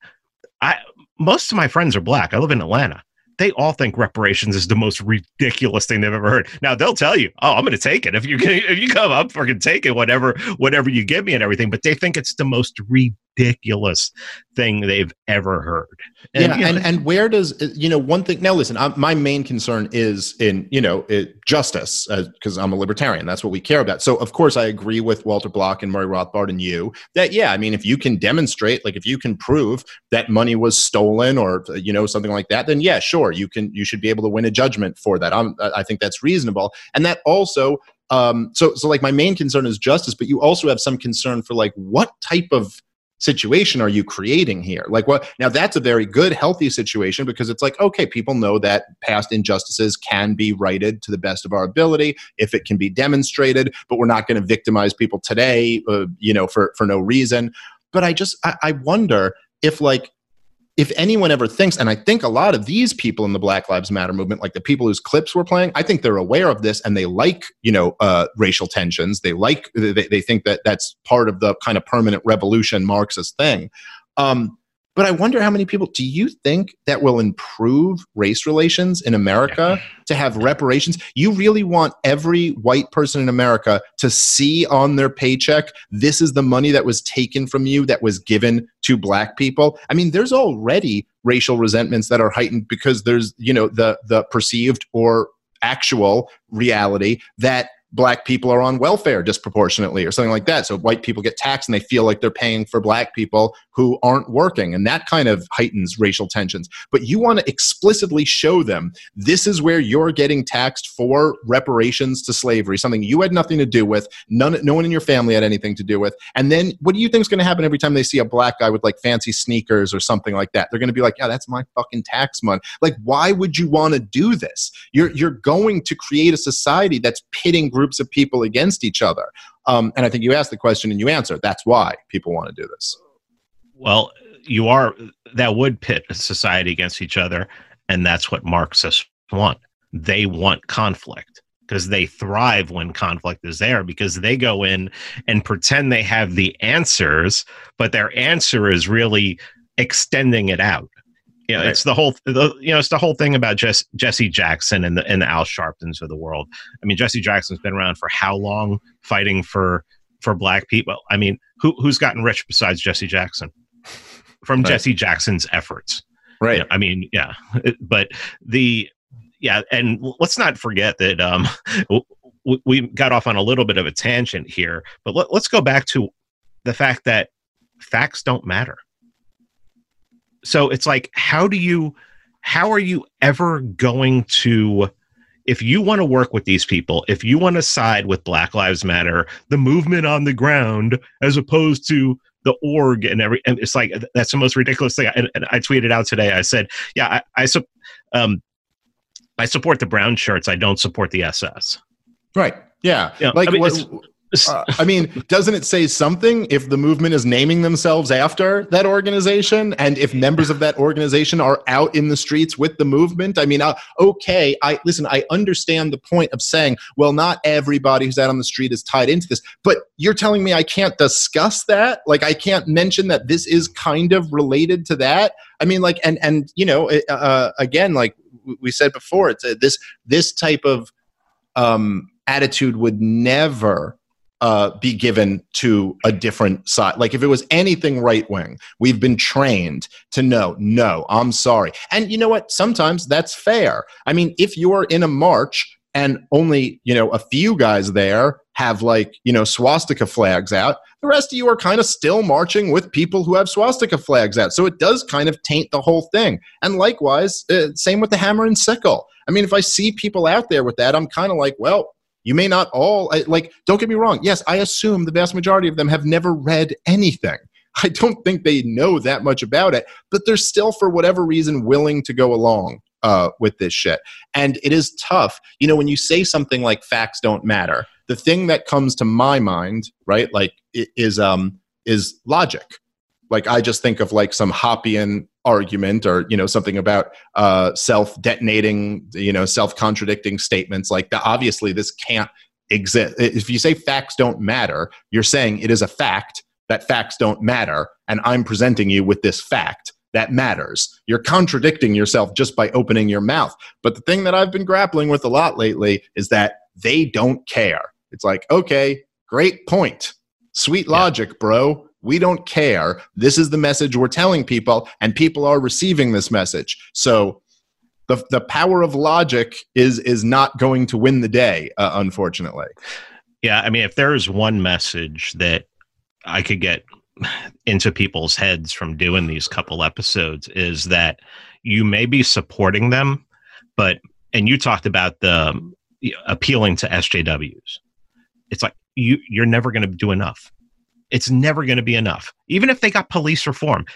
most of my friends are black. I live in Atlanta. They all think reparations is the most ridiculous thing they've ever heard. Now they'll tell you, "Oh, I'm going to take it if you come up, freaking take it, whatever you give me and everything." But they think it's the most ridiculous thing they've ever heard. And where does one thing? Now, listen, my main concern is in justice, because I'm a libertarian. That's what we care about. So, of course, I agree with Walter Block and Murray Rothbard and you that I mean, if you can demonstrate, like if you can prove that money was stolen or something like that, then yeah, sure, you should be able to win a judgment for that. I think that's reasonable, and that also. So like my main concern is justice, but you also have some concern for like what type of situation are you creating here? Like what? Now that's a very good, healthy situation because it's like, okay, people know that past injustices can be righted to the best of our ability if it can be demonstrated, but we're not going to victimize people today, for no reason. But I wonder if anyone ever thinks, and I think a lot of these people in the Black Lives Matter movement, like the people whose clips we're playing, I think they're aware of this and they like, racial tensions. They think that that's part of the kind of permanent revolution Marxist thing. But I wonder how many people, do you think that will improve race relations in America to have reparations? You really want every white person in America to see on their paycheck, this is the money that was taken from you that was given to black people? I mean, there's already racial resentments that are heightened because there's, the perceived or actual reality that black people are on welfare disproportionately or something like that. So white people get taxed and they feel like they're paying for black people who aren't working. And that kind of heightens racial tensions. But you want to explicitly show them this is where you're getting taxed for reparations to slavery, something you had nothing to do with, no one in your family had anything to do with. And then what do you think is going to happen every time they see a black guy with like fancy sneakers or something like that? They're going to be like, yeah, that's my fucking tax money. Like, why would you want to do this? You're going to create a society that's pitting groups of people against each other. And I think you asked the question and you answered. That's why people want to do this. Well, that would pit a society against each other. And that's what Marxists want. They want conflict because they thrive when conflict is there, because they go in and pretend they have the answers, but their answer is really extending it out. Right. It's the whole thing about Jesse Jackson and the Al Sharptons of the world. I mean, Jesse Jackson's been around for how long fighting for black people? I mean, who's gotten rich besides Jesse Jackson from Jesse Jackson's efforts? Right. I mean, yeah, but and let's not forget that we got off on a little bit of a tangent here, but let's go back to the fact that facts don't matter. So it's like, how are you ever going to if you want to work with these people, if you want to side with Black Lives Matter, the movement on the ground, as opposed to the org and it's like, that's the most ridiculous thing. And I tweeted out today, I said, yeah, I support the brown shirts. I don't support the SS. Right. Yeah. You know, like, I mean, I mean, doesn't it say something if the movement is naming themselves after that organization, and if members of that organization are out in the streets with the movement? I mean, okay, I understand the point of saying, well, not everybody who's out on the street is tied into this, but you're telling me I can't discuss that? Like, I can't mention that this is kind of related to that? I mean, like, and you know, again, like we said before, it's this type of attitude would never be given to a different side. Like, if it was anything right wing, we've been trained to know, no, I'm sorry. And you know what? Sometimes that's fair. I mean, if you're in a march and only, you know, a few guys there have, like, you know, swastika flags out, the rest of you are kind of still marching with people who have swastika flags out. So it does kind of taint the whole thing. And likewise, same with the hammer and sickle. I mean, if I see people out there with that, I'm kind of like, well, you may not all, like, don't get me wrong. Yes, I assume the vast majority of them have never read anything. I don't think they know that much about it, but they're still, for whatever reason, willing to go along with this shit. And it is tough. You know, when you say something like facts don't matter, the thing that comes to my mind, right, like, is logic. Like, I just think of, like, some Hoppian argument, or, you know, something about self-detonating, you know, self-contradicting statements. Like, obviously this can't exist. If you say facts don't matter, you're saying it is a fact that facts don't matter, and I'm presenting you with this fact that matters. You're contradicting yourself just by opening your mouth. But the thing that I've been grappling with a lot lately is that they don't care. It's like, okay, great point. Sweet logic, bro. We don't care. This is the message we're telling people, and people are receiving this message. So the power of logic is not going to win the day, unfortunately. Yeah, I mean, if there is one message that I could get into people's heads from doing these couple episodes, is that you may be supporting them, and you talked about the appealing to SJWs. It's like, you're never going to do enough. It's never going to be enough. Even if they got police reform,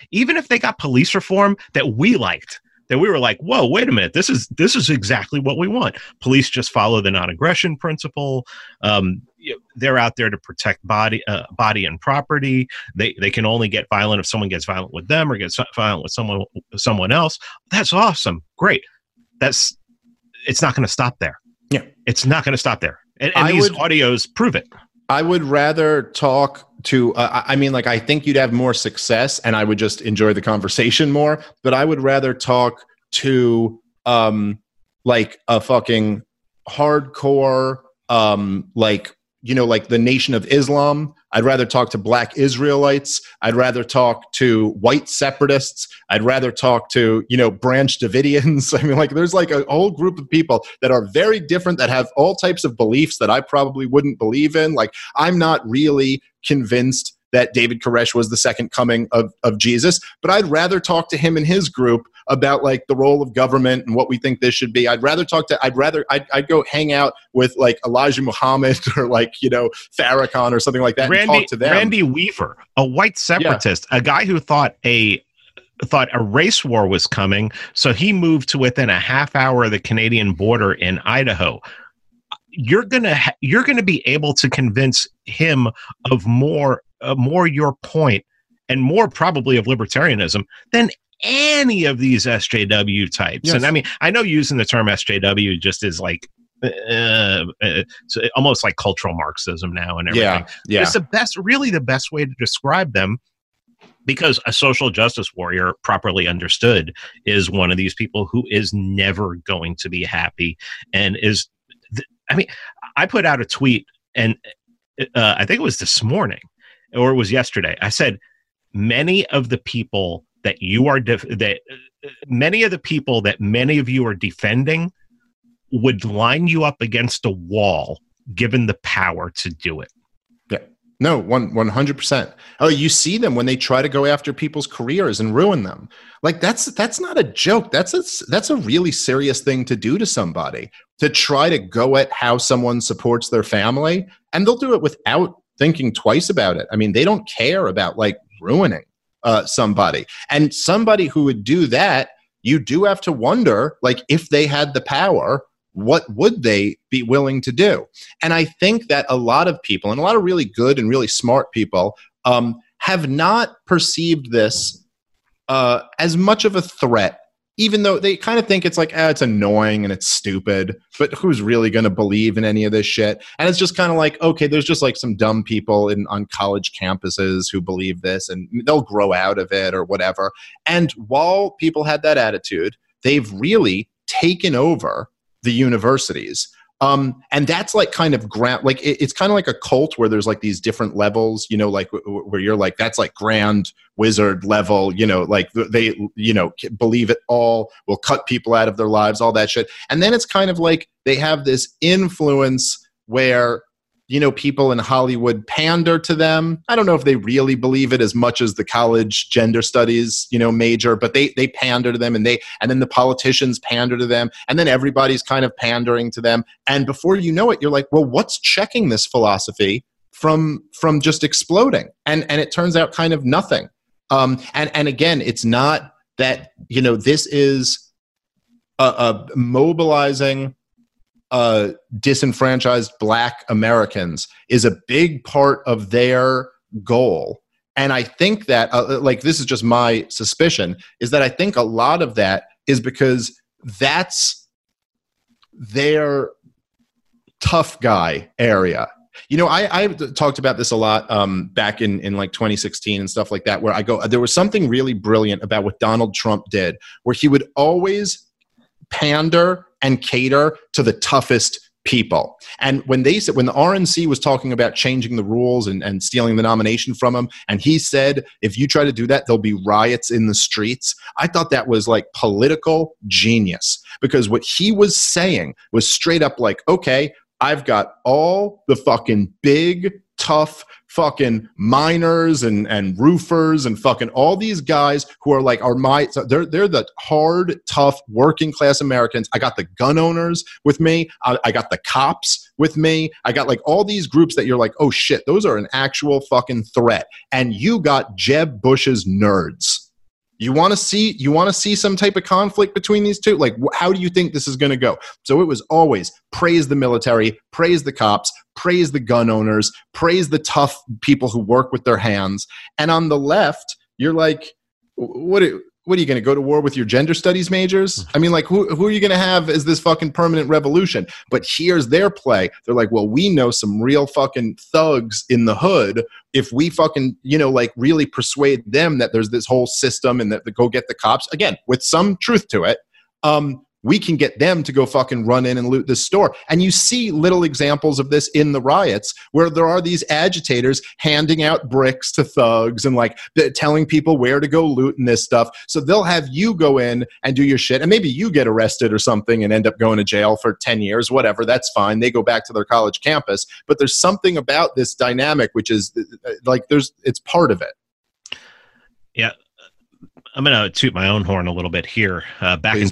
that we liked, that we were like, whoa, wait a minute, this is exactly what we want. Police just follow the non-aggression principle. They're out there to protect body and property. They can only get violent if someone gets violent with them or gets violent with someone else. That's awesome. Great. It's not going to stop there. Yeah. It's not going to stop there. And these audios prove it. I would rather talk to, I mean, like, I think you'd have more success and I would just enjoy the conversation more, but I would rather talk to, like, a fucking hardcore, like, you know, like the Nation of Islam. I'd rather talk to Black Israelites. I'd rather talk to white separatists. I'd rather talk to, you know, Branch Davidians. I mean, like, there's like a whole group of people that are very different, that have all types of beliefs that I probably wouldn't believe in. Like, I'm not really convinced that David Koresh was the second coming of Jesus, but I'd rather talk to him and his group about, like, the role of government and what we think this should be. I'd go hang out with, like, Elijah Muhammad or, like, you know, Farrakhan or something like that, and talk to them. Randy Weaver, a white separatist, a guy who thought a race war was coming, so he moved to within a half hour of the Canadian border in Idaho. You're gonna be able to convince him of more your point, and more probably of libertarianism, than any of these SJW types. Yes. And I mean, I know using the term SJW just is like it's almost like cultural Marxism now and everything. Yeah. It's the best way to describe them, because a social justice warrior, properly understood, is one of these people who is never going to be happy, and I mean, I put out a tweet, and I think it was this morning, or it was yesterday. I said, many of the people that many of you are defending would line you up against a wall, given the power to do it. Yeah. No, 100%. Oh, you see them when they try to go after people's careers and ruin them. Like, that's not a joke. That's a really serious thing to do to somebody. to try to go at how someone supports their family, and they'll do it without thinking twice about it. I mean, they don't care about like ruining somebody. And somebody who would do that, you do have to wonder, like, if they had the power, what would they be willing to do? And I think that a lot of people, and a lot of really good and really smart people, have not perceived this as much of a threat, even though they kind of think it's like, it's annoying and it's stupid, but who's really going to believe in any of this shit? And it's just kind of like, okay, there's just like some dumb people on college campuses who believe this, and they'll grow out of it or whatever. And while people had that attitude, they've really taken over the universities. And that's like kind of like it's kind of like a cult where there's like these different levels, you know, like where you're like, that's like grand wizard level, you know, like they, you know, believe it all, will cut people out of their lives, all that shit. And then it's kind of like they have this influence where, you know, people in Hollywood pander to them. I don't know if they really believe it as much as the college gender studies, you know, major, but they pander to them, and then the politicians pander to them, and then everybody's kind of pandering to them. And before you know it, you're like, well, what's checking this philosophy from just exploding? And it turns out kind of nothing. And again, it's not that, you know, this is mobilizing disenfranchised Black Americans is a big part of their goal. And I think that, like, this is just my suspicion, is that I think a lot of that is because that's their tough guy area. You know, I talked about this a lot back in like 2016 and stuff like that, where I go, there was something really brilliant about what Donald Trump did, where he would always pander and cater to the toughest people. And when the RNC was talking about changing the rules and stealing the nomination from him, and he said, if you try to do that, there'll be riots in the streets, I thought that was like political genius, because what he was saying was straight up like, okay, I've got all the fucking big, tough fucking miners and roofers and fucking all these guys who are like, they're the hard, tough, working class Americans. I got the gun owners with me. I got the cops with me. I got like all these groups that you're like, oh shit, those are an actual fucking threat. And you got Jeb Bush's nerds. You want to see some type of conflict between these two? Like, how do you think this is going to go? So it was always praise the military, praise the cops, praise the gun owners, praise the tough people who work with their hands. And on the left, you're like, what are you going to go to war with your gender studies majors? I mean, like, who are you going to have as this fucking permanent revolution? But here's their play. They're like, well, we know some real fucking thugs in the hood. If we fucking, you know, like really persuade them that there's this whole system and that they go get the cops, again, with some truth to it, we can get them to go fucking run in and loot this store. And you see little examples of this in the riots, where there are these agitators handing out bricks to thugs and like telling people where to go loot and this stuff. So they'll have you go in and do your shit, and maybe you get arrested or something and end up going to jail for 10 years, whatever. That's fine. They go back to their college campus. But there's something about this dynamic which is like, it's part of it. Yeah. I'm going to toot my own horn a little bit here. Back in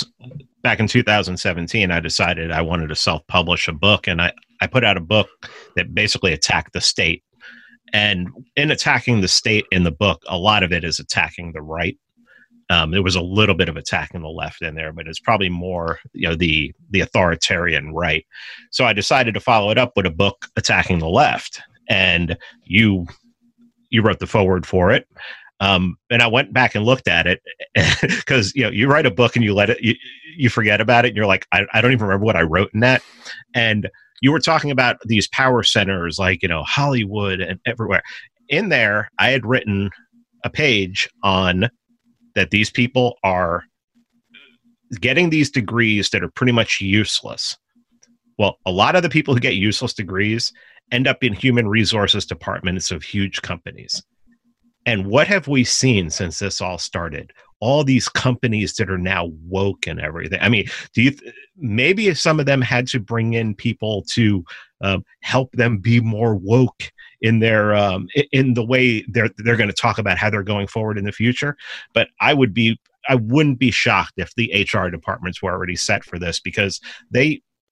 2017, I decided I wanted to self-publish a book, and I put out a book that basically attacked the state. And in attacking the state in the book, a lot of it is attacking the right. There was a little bit of attacking the left in there, but it's probably more, you know, the authoritarian right. So I decided to follow it up with a book attacking the left, and you wrote the foreword for it. And I went back and looked at it, because, you know, you write a book and you let it, you forget about it, and you're like, I don't even remember what I wrote in that. And you were talking about these power centers, like, you know, Hollywood and everywhere. In there, I had written a page on that these people are getting these degrees that are pretty much useless. Well, a lot of the people who get useless degrees end up in human resources departments of huge companies. And what have we seen since this all started? All these companies that are now woke and everything. I mean, maybe if some of them had to bring in people to help them be more woke in their in the way they're going to talk about how they're going forward in the future. But I wouldn't be shocked if the HR departments were already set for this, because they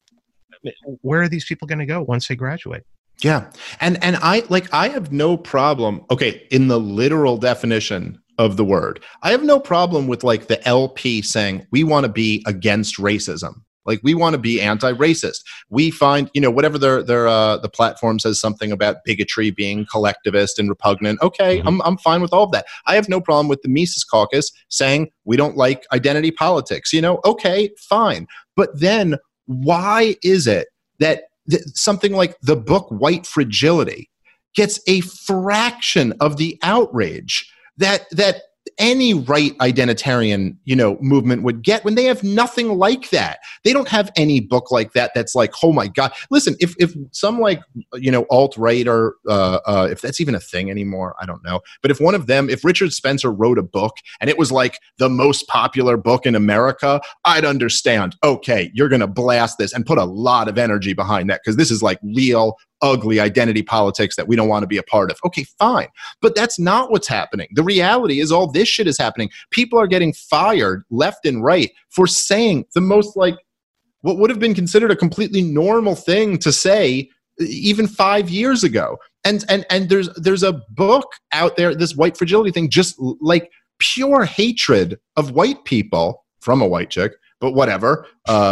where are these people going to go once they graduate? Yeah. And I have no problem. Okay. In the literal definition of the word, I have no problem with like the LP saying we want to be against racism. Like we want to be anti-racist. We find, whatever the platform says something about bigotry being collectivist and repugnant. Okay, I'm fine with all of that. I have no problem with the Mises Caucus saying we don't like identity politics. Okay, fine. But then why is it that something like the book White Fragility gets a fraction of the outrage that any right identitarian, movement would get when they have nothing like that? They don't have any book like that that's like, oh my God. Listen, if some like, alt-right or if that's even a thing anymore, I don't know. But if Richard Spencer wrote a book and it was like the most popular book in America, I'd understand. Okay, you're going to blast this and put a lot of energy behind that because this is like real ugly identity politics that we don't want to be a part of. Okay, fine. But that's not what's happening. The reality is all this shit is happening. People are getting fired left and right for saying the most like what would have been considered a completely normal thing to say even 5 years ago. And there's a book out there, this White Fragility thing, just like pure hatred of white people from a white chick. But whatever,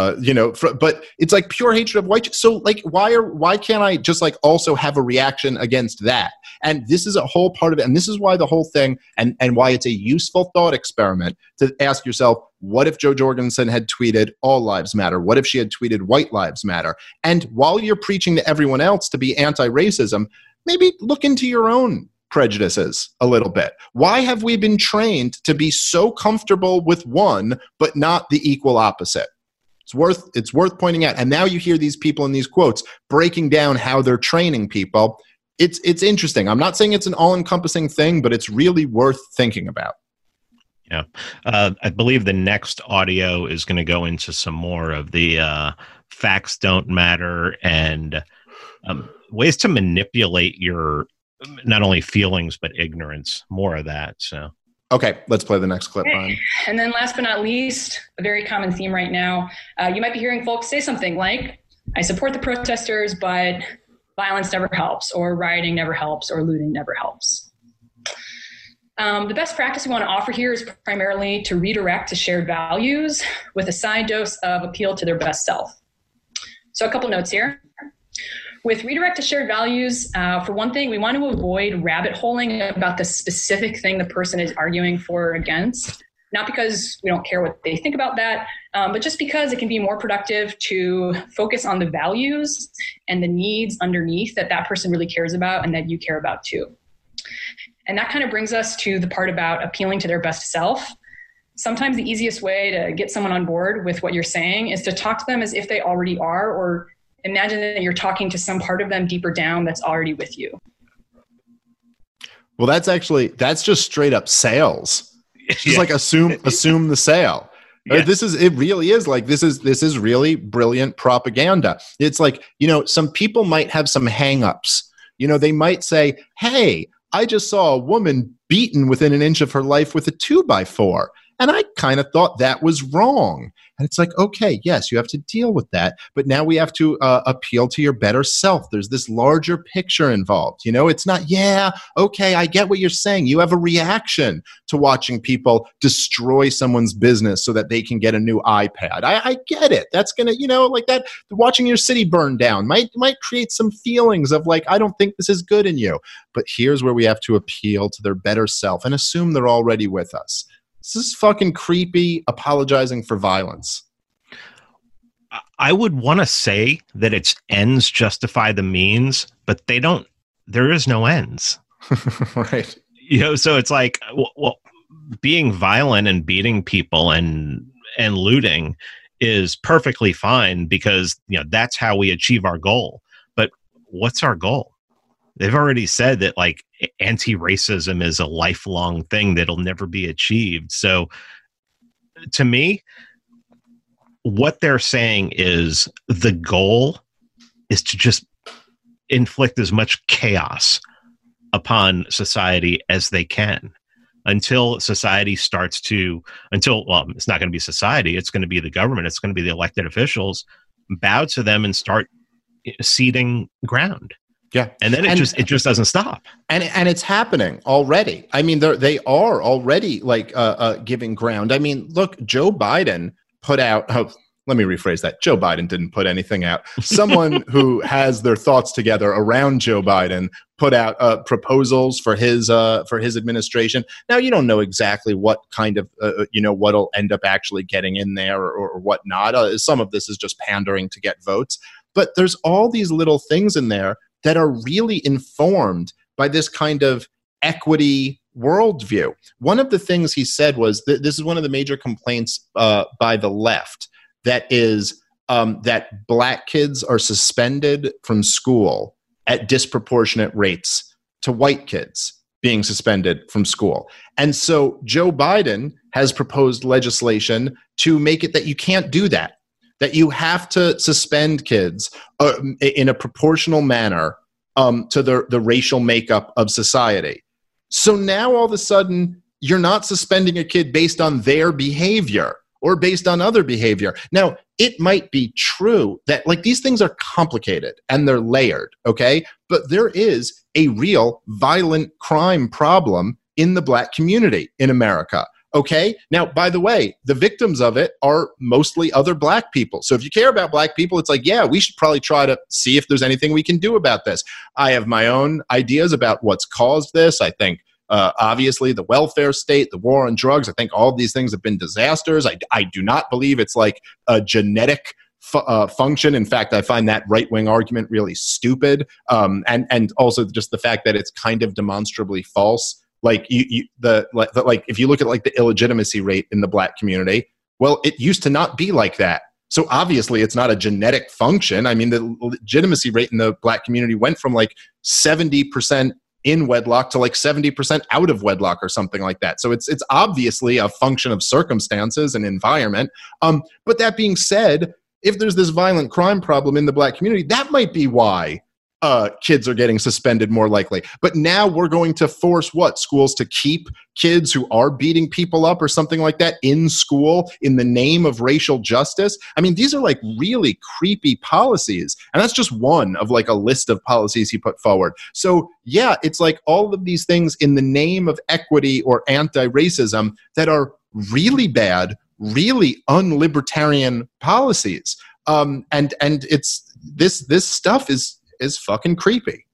but it's like pure hatred of white. So like, why can't I just like also have a reaction against that? And this is a whole part of it. And this is why the whole thing and why it's a useful thought experiment to ask yourself, what if Jo Jorgensen had tweeted all lives matter? What if she had tweeted white lives matter? And while you're preaching to everyone else to be anti-racism, maybe look into your own prejudices a little bit. Why have we been trained to be so comfortable with one but not the equal opposite? It's worth pointing out. And now you hear these people in these quotes breaking down how they're training people. It's interesting. I'm not saying it's an all-encompassing thing, but it's really worth thinking about. Yeah. I believe the next audio is going to go into some more of the facts don't matter and ways to manipulate your not only feelings, but ignorance, more of that. So, okay, let's play the next clip, Brian. And then last but not least, a very common theme right now, you might be hearing folks say something like, I support the protesters, but violence never helps, or rioting never helps, or looting never helps. The best practice we want to offer here is primarily to redirect to shared values with a side dose of appeal to their best self. So a couple notes here. With redirect to shared values, for one thing, we want to avoid rabbit holing about the specific thing the person is arguing for or against, not because we don't care what they think about that, but just because it can be more productive to focus on the values and the needs underneath that person really cares about and that you care about too. And that kind of brings us to the part about appealing to their best self. Sometimes the easiest way to get someone on board with what you're saying is to talk to them as if they already are, or imagine that you're talking to some part of them deeper down that's already with you. Well, that's just straight up sales. Just like assume the sale. Yeah. It really is like, this is really brilliant propaganda. It's like, some people might have some hangups. They might say, hey, I just saw a woman beaten within an inch of her life with a 2x4. And I kind of thought that was wrong. And it's like, okay, yes, you have to deal with that. But now we have to appeal to your better self. There's this larger picture involved. It's not, yeah, okay, I get what you're saying. You have a reaction to watching people destroy someone's business so that they can get a new iPad. I get it. That's going to, like that, watching your city burn down might create some feelings of like, I don't think this is good in you. But here's where we have to appeal to their better self and assume they're already with us. This is fucking creepy, apologizing for violence. I would want to say that its ends justify the means, but there is no ends. Right. So it's like, well, being violent and beating people and looting is perfectly fine because, that's how we achieve our goal. But what's our goal? They've already said that like anti-racism is a lifelong thing that'll never be achieved. So to me, what they're saying is the goal is to just inflict as much chaos upon society as they can until society it's not going to be society. It's going to be the government. It's going to be the elected officials bow to them and start ceding ground. Yeah. And then it just doesn't stop. And it's happening already. I mean, they are already like giving ground. I mean, look, Joe Biden put out, let me rephrase that. Joe Biden didn't put anything out. Someone who has their thoughts together around Joe Biden put out proposals for his administration. Now, you don't know exactly what kind of, what'll end up actually getting in there or whatnot. Some of this is just pandering to get votes. But there's all these little things in there that are really informed by this kind of equity worldview. One of the things he said was that this is one of the major complaints by the left, that is that black kids are suspended from school at disproportionate rates to white kids being suspended from school. And so Joe Biden has proposed legislation to make it that you can't do that. That you have to suspend kids in a proportional manner to the racial makeup of society. So now all of a sudden, you're not suspending a kid based on their behavior or based on other behavior. Now, it might be true that like these things are complicated and they're layered, okay? But there is a real violent crime problem in the black community in America. Okay. Now, by the way, the victims of it are mostly other black people. So if you care about black people, it's like, yeah, we should probably try to see if there's anything we can do about this. I have my own ideas about what's caused this. I think, obviously, the welfare state, the war on drugs, I think all of these things have been disasters. I do not believe it's like a genetic function. In fact, I find that right-wing argument really stupid. And also just the fact that it's kind of demonstrably false. Like if you look at like the illegitimacy rate in the black community, well, it used to not be like that. So obviously it's not a genetic function. I mean, the legitimacy rate in the black community went from like 70% in wedlock to like 70% out of wedlock or something like that. So it's obviously a function of circumstances and environment. But that being said, if there's this violent crime problem in the black community, that might be why kids are getting suspended more likely. But now we're going to force schools to keep kids who are beating people up or something like that in school in the name of racial justice. I mean, these are like really creepy policies. And that's just one of like a list of policies he put forward. So yeah, it's like all of these things in the name of equity or anti-racism that are really bad, really unlibertarian policies. And it's this stuff is fucking creepy.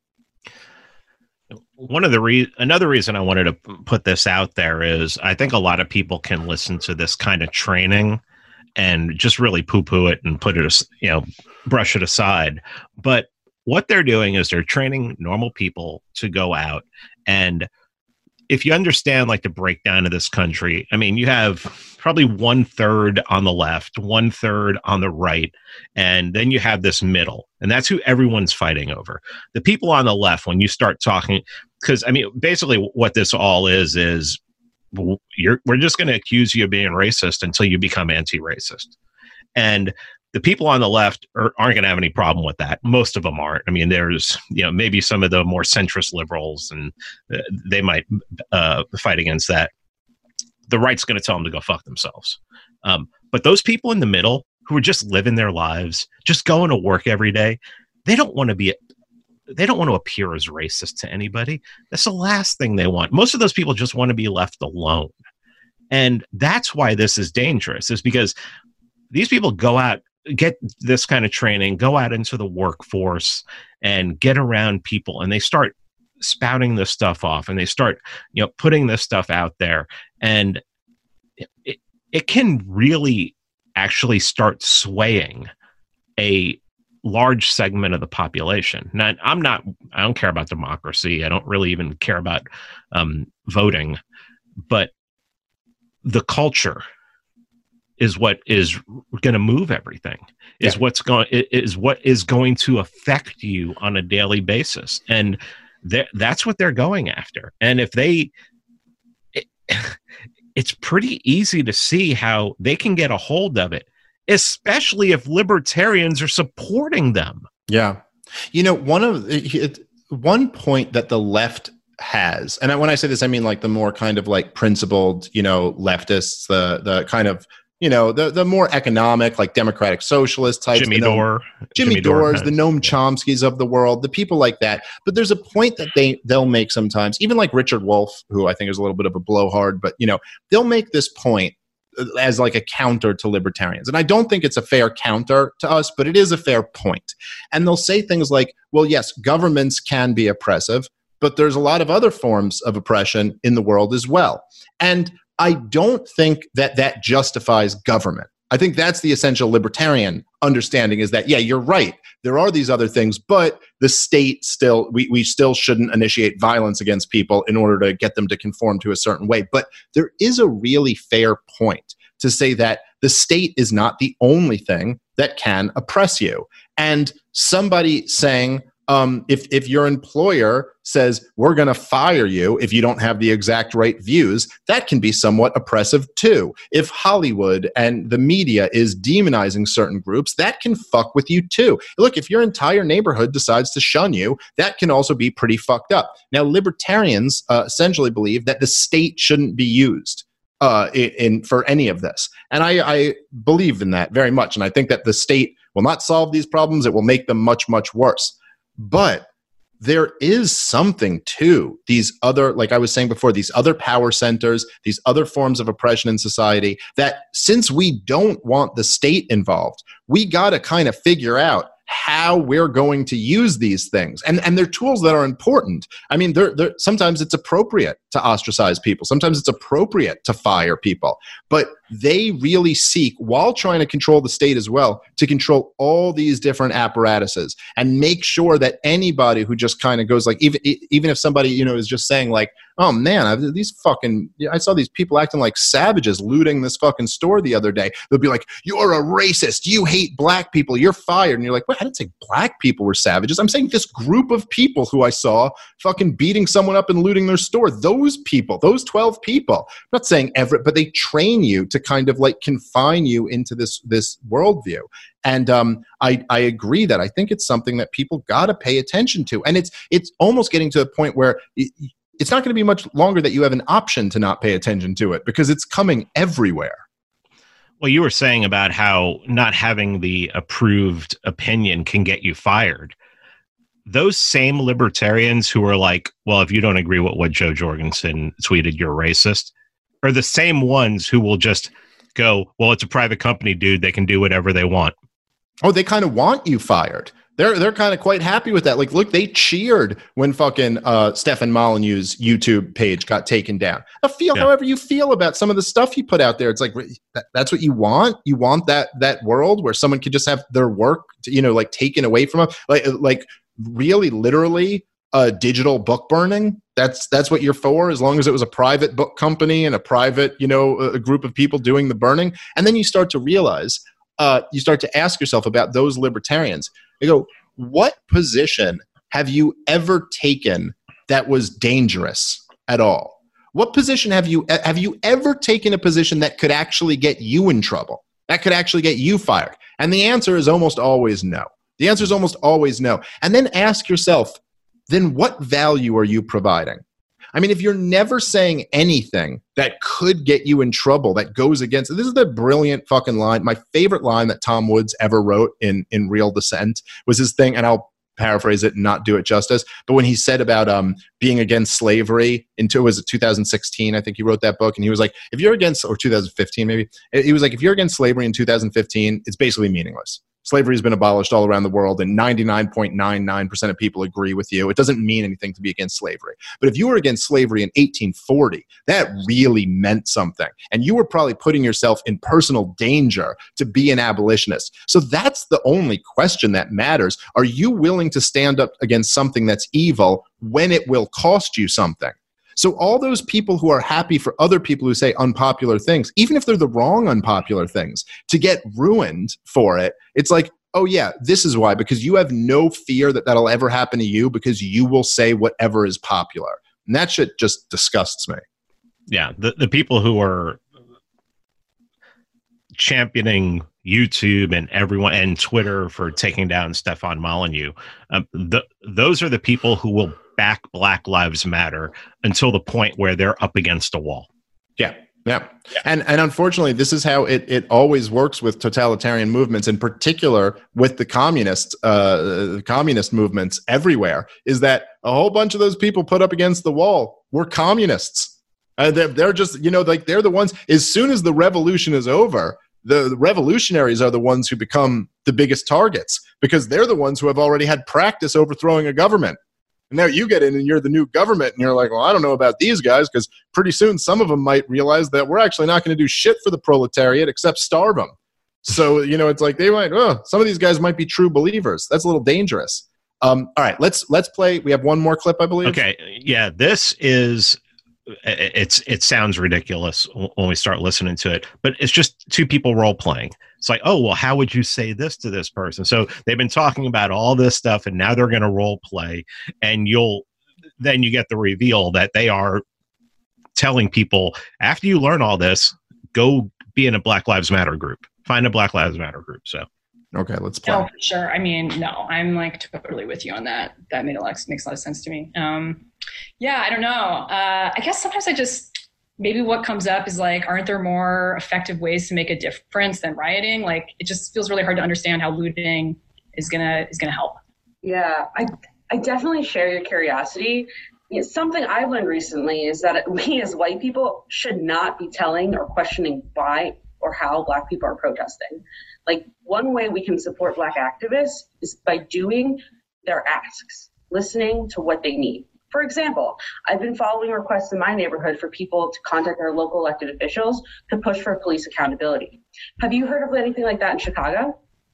Another reason I wanted to put this out there is I think a lot of people can listen to this kind of training and just really poo-poo it and put it, brush it aside. But what they're doing is they're training normal people to go out. And if you understand like the breakdown of this country, I mean, you have probably 1/3 on the left, 1/3 on the right, and then you have this middle, and that's who everyone's fighting over. The people on the left, when you start talking, because I mean, basically what this all is we're just going to accuse you of being racist until you become anti-racist. And the people on the left aren't going to have any problem with that. Most of them aren't. I mean, there's, maybe some of the more centrist liberals, and they might fight against that. The right's going to tell them to go fuck themselves. But those people in the middle who are just living their lives, just going to work every day, they don't want to appear as racist to anybody. That's the last thing they want. Most of those people just want to be left alone. And that's why this is dangerous, is because these people go out, get this kind of training, go out into the workforce and get around people, and they start spouting this stuff off, and they start, putting this stuff out there, and it can really actually start swaying a large segment of the population. Now, I don't care about democracy. I don't really even care about voting, but the culture is what is going to move everything. Is what is going to affect you on a daily basis, and that's what they're going after. And if it's pretty easy to see how they can get a hold of it, especially if libertarians are supporting them. Yeah, one point that the left has, and when I say this, I mean like the more kind of like principled, leftists, the kind of the more economic, like democratic socialist types. Jimmy Dore. Jimmy Dore's, the Noam Chomskys of the world, the people like that. But there's a point that they'll make sometimes, even like Richard Wolff, who I think is a little bit of a blowhard, but they'll make this point as like a counter to libertarians. And I don't think it's a fair counter to us, but it is a fair point. And they'll say things like, well, yes, governments can be oppressive, but there's a lot of other forms of oppression in the world as well. And I don't think that justifies government. I think that's the essential libertarian understanding, is that, yeah, you're right. There are these other things, but the state still, we still shouldn't initiate violence against people in order to get them to conform to a certain way. But there is a really fair point to say that the state is not the only thing that can oppress you. And somebody saying, if your employer says, we're going to fire you if you don't have the exact right views, that can be somewhat oppressive too. If Hollywood and the media is demonizing certain groups, that can fuck with you too. Look, if your entire neighborhood decides to shun you, that can also be pretty fucked up. Now, libertarians essentially believe that the state shouldn't be used for any of this. And I believe in that very much. And I think that the state will not solve these problems. It will make them much, much worse. But there is something to these other, like I was saying before, these other power centers, these other forms of oppression in society, that since we don't want the state involved, we got to kind of figure out how we're going to use these things. And they're tools that are important. I mean, sometimes it's appropriate to ostracize people. Sometimes it's appropriate to fire people. But they really seek, while trying to control the state as well, to control all these different apparatuses and make sure that anybody who just kind of goes like, even if somebody, is just saying like, oh man, I saw these people acting like savages looting this fucking store the other day. They'll be like, you're a racist. You hate black people. You're fired. And you're like, wait, I didn't say black people were savages. I'm saying this group of people who I saw fucking beating someone up and looting their store. Those people, those 12 people. I'm not saying but they train you to kind of like confine you into this worldview. And I agree that I think it's something that people got to pay attention to. And it's almost getting to a point where it's not going to be much longer that you have an option to not pay attention to it, because it's coming everywhere. Well, you were saying about how not having the approved opinion can get you fired. Those same libertarians who are like, well, if you don't agree with what Joe Jorgensen tweeted, you're racist, are the same ones who will just go, well, it's a private company, dude. They can do whatever they want. Oh, they kind of want you fired. They're kind of quite happy with that. Like, look, they cheered when fucking Stefan Molyneux's YouTube page got taken down. However you feel about some of the stuff he put out there. It's like, that's what you want? You want that world where someone could just have their work, like taken away from them? Like really, literally, digital book burning? That's what you're for, as long as it was a private book company and a private, a group of people doing the burning. And then you start to realize, you start to ask yourself about those libertarians. You go, what position have you ever taken that was dangerous at all? What position have you ever taken a position that could actually get you in trouble, that could actually get you fired? And the answer is almost always no. The answer is almost always no. And then ask yourself, then what value are you providing? I mean, if you're never saying anything that could get you in trouble, that goes against, this is the brilliant fucking line. My favorite line that Tom Woods ever wrote in Real Dissent was his thing, and I'll paraphrase it and not do it justice, but when he said about being against slavery, was it 2016, I think he wrote that book, and he was like, if you're against, or 2015 maybe, he was like, if you're against slavery in 2015, it's basically meaningless. Slavery has been abolished all around the world, and 99.99% of people agree with you. It doesn't mean anything to be against slavery. But if you were against slavery in 1840, that really meant something. And you were probably putting yourself in personal danger to be an abolitionist. So that's the only question that matters. Are you willing to stand up against something that's evil when it will cost you something? So all those people who are happy for other people who say unpopular things, even if they're the wrong unpopular things, to get ruined for it, it's like, oh yeah, this is why, because you have no fear that that'll ever happen to you, because you will say whatever is popular. And that shit just disgusts me. Yeah, the people who are championing YouTube and everyone and Twitter for taking down Stefan Molyneux, those are the people who will back Black Lives Matter until the point where they're up against a wall. Yeah. Yeah. And unfortunately, this is how it always works with totalitarian movements, in particular with the communist movements everywhere, is that a whole bunch of those people put up against the wall were communists. They're just, like they're the ones, as soon as the revolution is over, the revolutionaries are the ones who become the biggest targets, because they're the ones who have already had practice overthrowing a government. And now you get in and you're the new government and you're like, well, I don't know about these guys, because pretty soon some of them might realize that we're actually not going to do shit for the proletariat except starve them. So, it's like they might, some of these guys might be true believers. That's a little dangerous. All right, let's play. We have one more clip, I believe. Okay. Yeah, this is, it sounds ridiculous when we start listening to it, but it's just two people role playing. It's like, oh, well, how would you say this to this person? So they've been talking about all this stuff, and now they're going to role play, and then you get the reveal that they are telling people, after you learn all this, go be in a Black Lives Matter group. Find a Black Lives Matter group. So, okay, let's play. No, for sure. I mean, no, I'm like totally with you on that. That makes a lot of sense to me. Yeah, I don't know. I guess sometimes maybe what comes up is like, aren't there more effective ways to make a difference than rioting? Like, it just feels really hard to understand how looting is gonna help. Yeah, I definitely share your curiosity. Something I've learned recently is that we as white people should not be telling or questioning why or how Black people are protesting. Like, one way we can support Black activists is by doing their asks, listening to what they need. For example, I've been following requests in my neighborhood for people to contact their local elected officials to push for police accountability. Have you heard of anything like that in Chicago?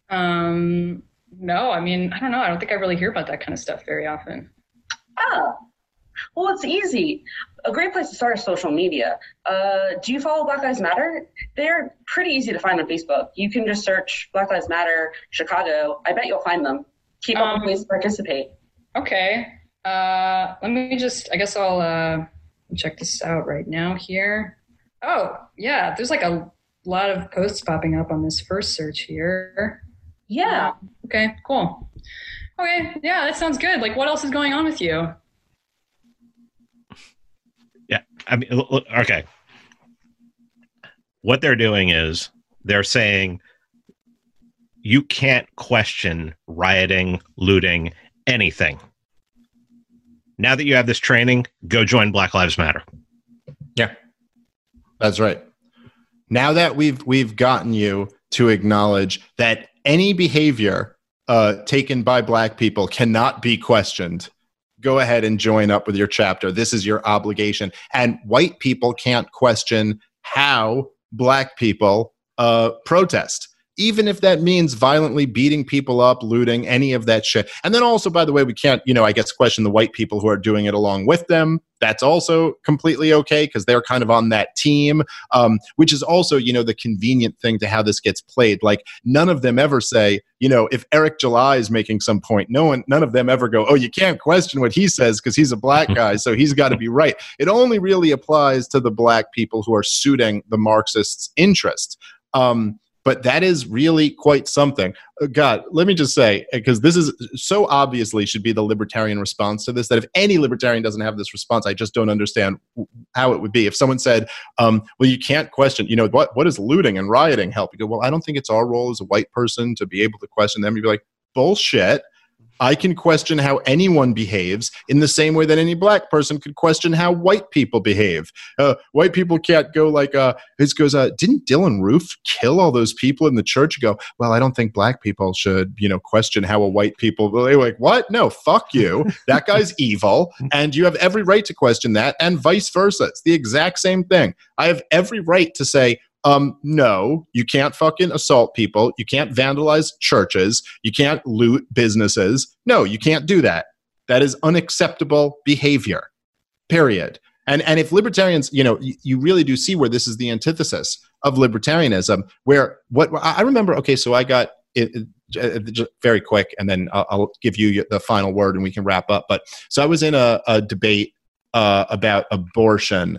No, I mean, I don't know. I don't think I really hear about that kind of stuff very often. Oh, well, it's easy. A great place to start is social media. Do you follow Black Lives Matter? They're pretty easy to find on Facebook. You can just search Black Lives Matter Chicago. I bet you'll find them. Keep up with ways to participate. Okay. Let me I guess I'll check this out right now here. Oh, yeah, there's like a lot of posts popping up on this first search here. Yeah. Okay, cool. Okay, yeah, that sounds good. Like, what else is going on with you? Yeah, I mean, okay. What they're doing is they're saying you can't question rioting, looting, anything. Now that you have this training, go join Black Lives Matter. Yeah, that's right. Now that we've gotten you to acknowledge that any behavior taken by Black people cannot be questioned, go ahead and join up with your chapter. This is your obligation. And white people can't question how Black people protest, even if that means violently beating people up, looting, any of that shit. And then also, by the way, we can't, I guess, question the white people who are doing it along with them. That's also completely okay, because they're kind of on that team, which is also, the convenient thing to how this gets played. Like, none of them ever say, if Eric July is making some point, none of them ever go, oh, you can't question what he says because he's a Black guy, so he's got to be right. It only really applies to the Black people who are suiting the Marxists' interest. But that is really quite something. God, let me just say, because this is so obviously should be the libertarian response to this, that if any libertarian doesn't have this response, I just don't understand how it would be. If someone said, well, you can't question, what does looting and rioting help? You go, well, I don't think it's our role as a white person to be able to question them. You'd be like, bullshit. I can question how anyone behaves in the same way that any Black person could question how white people behave. White people can't go like, this goes, didn't Dylan Roof kill all those people in the church? You go, well, I don't think Black people should, question how a white people, they're like, what? No, fuck you. That guy's evil. And you have every right to question that, and vice versa. It's the exact same thing. I have every right to say, no, you can't fucking assault people. You can't vandalize churches. You can't loot businesses. No, you can't do that. That is unacceptable behavior, period. And if libertarians, you really do see where this is the antithesis of libertarianism, where what I remember, okay, so I got it just very quick, and then I'll give you the final word and we can wrap up. But so I was in a debate about abortion.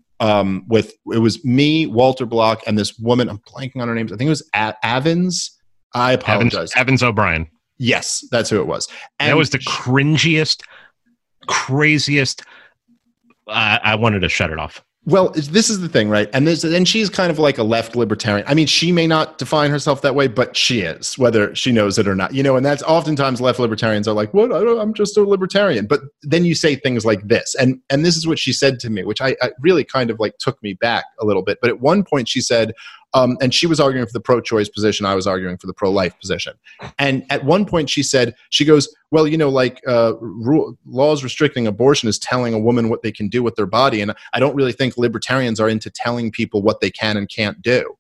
It was me, Walter Block, and this woman. I'm blanking on her name. I think it was Avens. I apologize. Evans O'Brien. Yes, that's who it was. And that was the cringiest, craziest. I wanted to shut it off. Well, this is the thing, right? And she's kind of like a left libertarian. I mean, she may not define herself that way, but she is, whether she knows it or not. And that's oftentimes left libertarians are like, "What? I'm just a libertarian." But then you say things like this, and this is what she said to me, which I really kind of like took me back a little bit. But at one point, she said, and she was arguing for the pro-choice position. I was arguing for the pro-life position. And at one point she said, she goes, well, laws restricting abortion is telling a woman what they can do with their body. And I don't really think libertarians are into telling people what they can and can't do.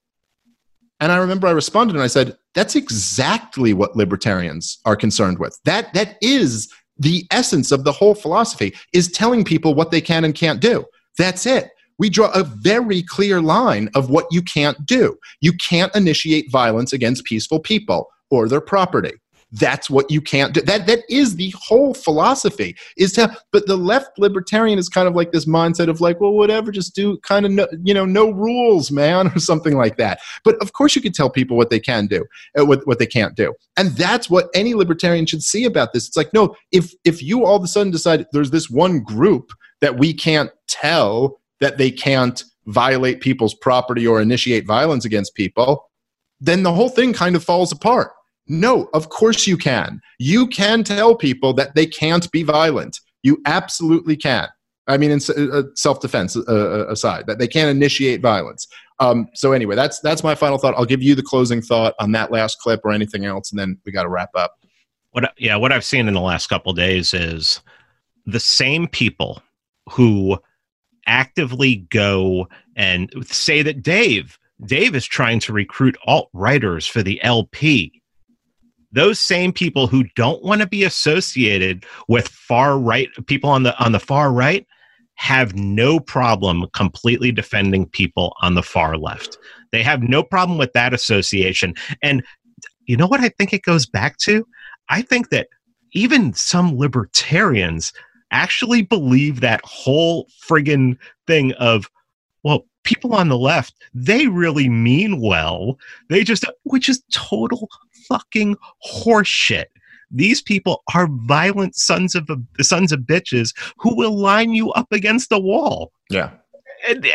And I remember I responded and I said, that's exactly what libertarians are concerned with. That is the essence of the whole philosophy, is telling people what they can and can't do. That's it. We draw a very clear line of what you can't do. You can't initiate violence against peaceful people or their property. That's what you can't do. That is the whole philosophy. But the left libertarian is kind of like this mindset of like, well, whatever, just do kind of no rules, man, or something like that. But of course, you could tell people what they can do, what they can't do, and that's what any libertarian should see about this. It's like, no, if you all of a sudden decide there's this one group that we can't tell that they can't violate people's property or initiate violence against people, then the whole thing kind of falls apart. No, of course you can. You can tell people that they can't be violent. You absolutely can. I mean, in self-defense aside, that they can't initiate violence. So anyway, that's my final thought. I'll give you the closing thought on that last clip or anything else, and then we got to wrap up. What I've seen in the last couple of days is the same people who actively go and say that Dave is trying to recruit alt-righters for the LP. Those same people who don't want to be associated with far right people on the far right have no problem completely defending people on the far left. They have no problem with that association. And you know what I think it goes back to? I think that even some libertarians actually believe that whole friggin' thing of, well, people on the left, they really mean well. Which is total fucking horseshit. These people are violent sons of bitches who will line you up against the wall. Yeah. And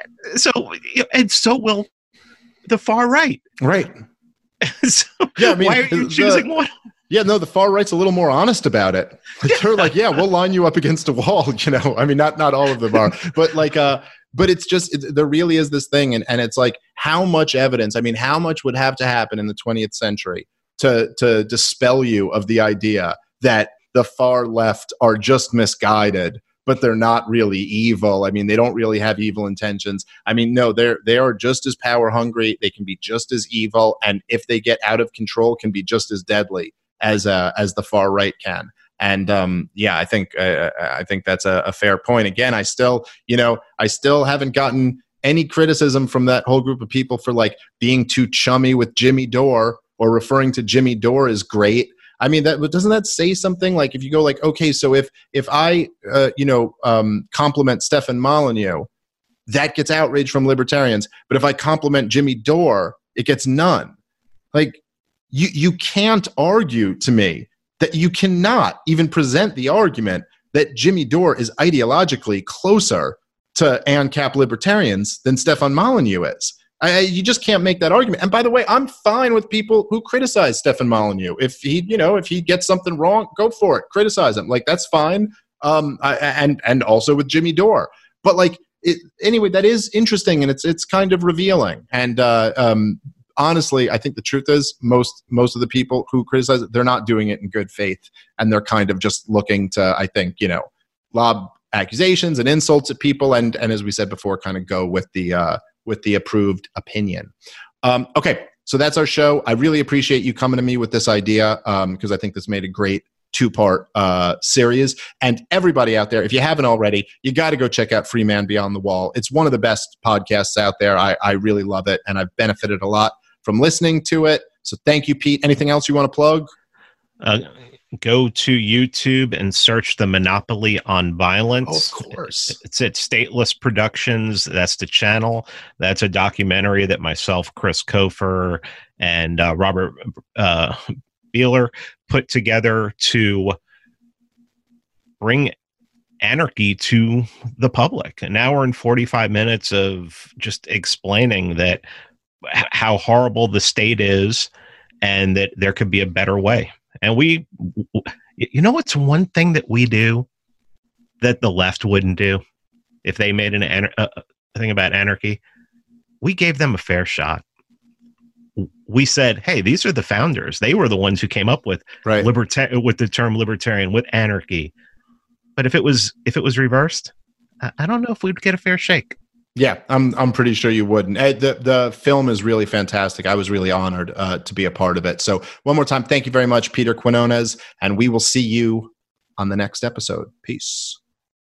so will the far right. Right. So yeah, I mean, why are you choosing one? Yeah, no, the far right's a little more honest about it. They're like, yeah, we'll line you up against a wall, I mean, not all of them are, but like, but it's just, there really is this thing. And it's like, how much evidence, I mean, how much would have to happen in the 20th century to dispel you of the idea that the far left are just misguided, but they're not really evil. I mean, they don't really have evil intentions. I mean, no, they are just as power hungry. They can be just as evil. And if they get out of control, can be just as deadly as the far right can. And I think that's a fair point. Again, I still haven't gotten any criticism from that whole group of people for like being too chummy with Jimmy Dore or referring to Jimmy Dore as great. I mean, doesn't that say something? Like if you go like, okay, so if I compliment Stefan Molyneux, that gets outrage from libertarians. But if I compliment Jimmy Dore, it gets none. Like you can't argue to me that you cannot even present the argument that Jimmy Dore is ideologically closer to ANCAP libertarians than Stefan Molyneux is. You just can't make that argument. And by the way, I'm fine with people who criticize Stefan Molyneux. If he gets something wrong, go for it. Criticize him. Like, that's fine. And also with Jimmy Dore. But like, anyway, that is interesting, and it's kind of revealing. And honestly, I think the truth is most of the people who criticize it, they're not doing it in good faith, and they're kind of just looking to, I think, lob accusations and insults at people, and as we said before, kind of go with the approved opinion. Okay, so that's our show. I really appreciate you coming to me with this idea because I think this made a great two-part series. And everybody out there, if you haven't already, you got to go check out Free Man Beyond the Wall. It's one of the best podcasts out there. I really love it, and I've benefited a lot from listening to it. So thank you, Pete. Anything else you want to plug? Go to YouTube and search The Monopoly on Violence. Oh, of course. It's at Stateless Productions. That's the channel. That's a documentary that myself, Chris Kofer, and Robert Beeler put together to bring anarchy to the public. An hour and 45 minutes of just explaining that how horrible the state is and that there could be a better way. And you know what's one thing that we do that the left wouldn't do if they made a thing about anarchy? We gave them a fair shot. We said, hey, these are the founders. They were the ones who came up with with the term libertarian, with anarchy. But if it was reversed, I don't know if we'd get a fair shake. Yeah, I'm pretty sure you wouldn't. The film is really fantastic. I was really honored to be a part of it. So one more time, thank you very much, Peter Quinones, and we will see you on the next episode. Peace.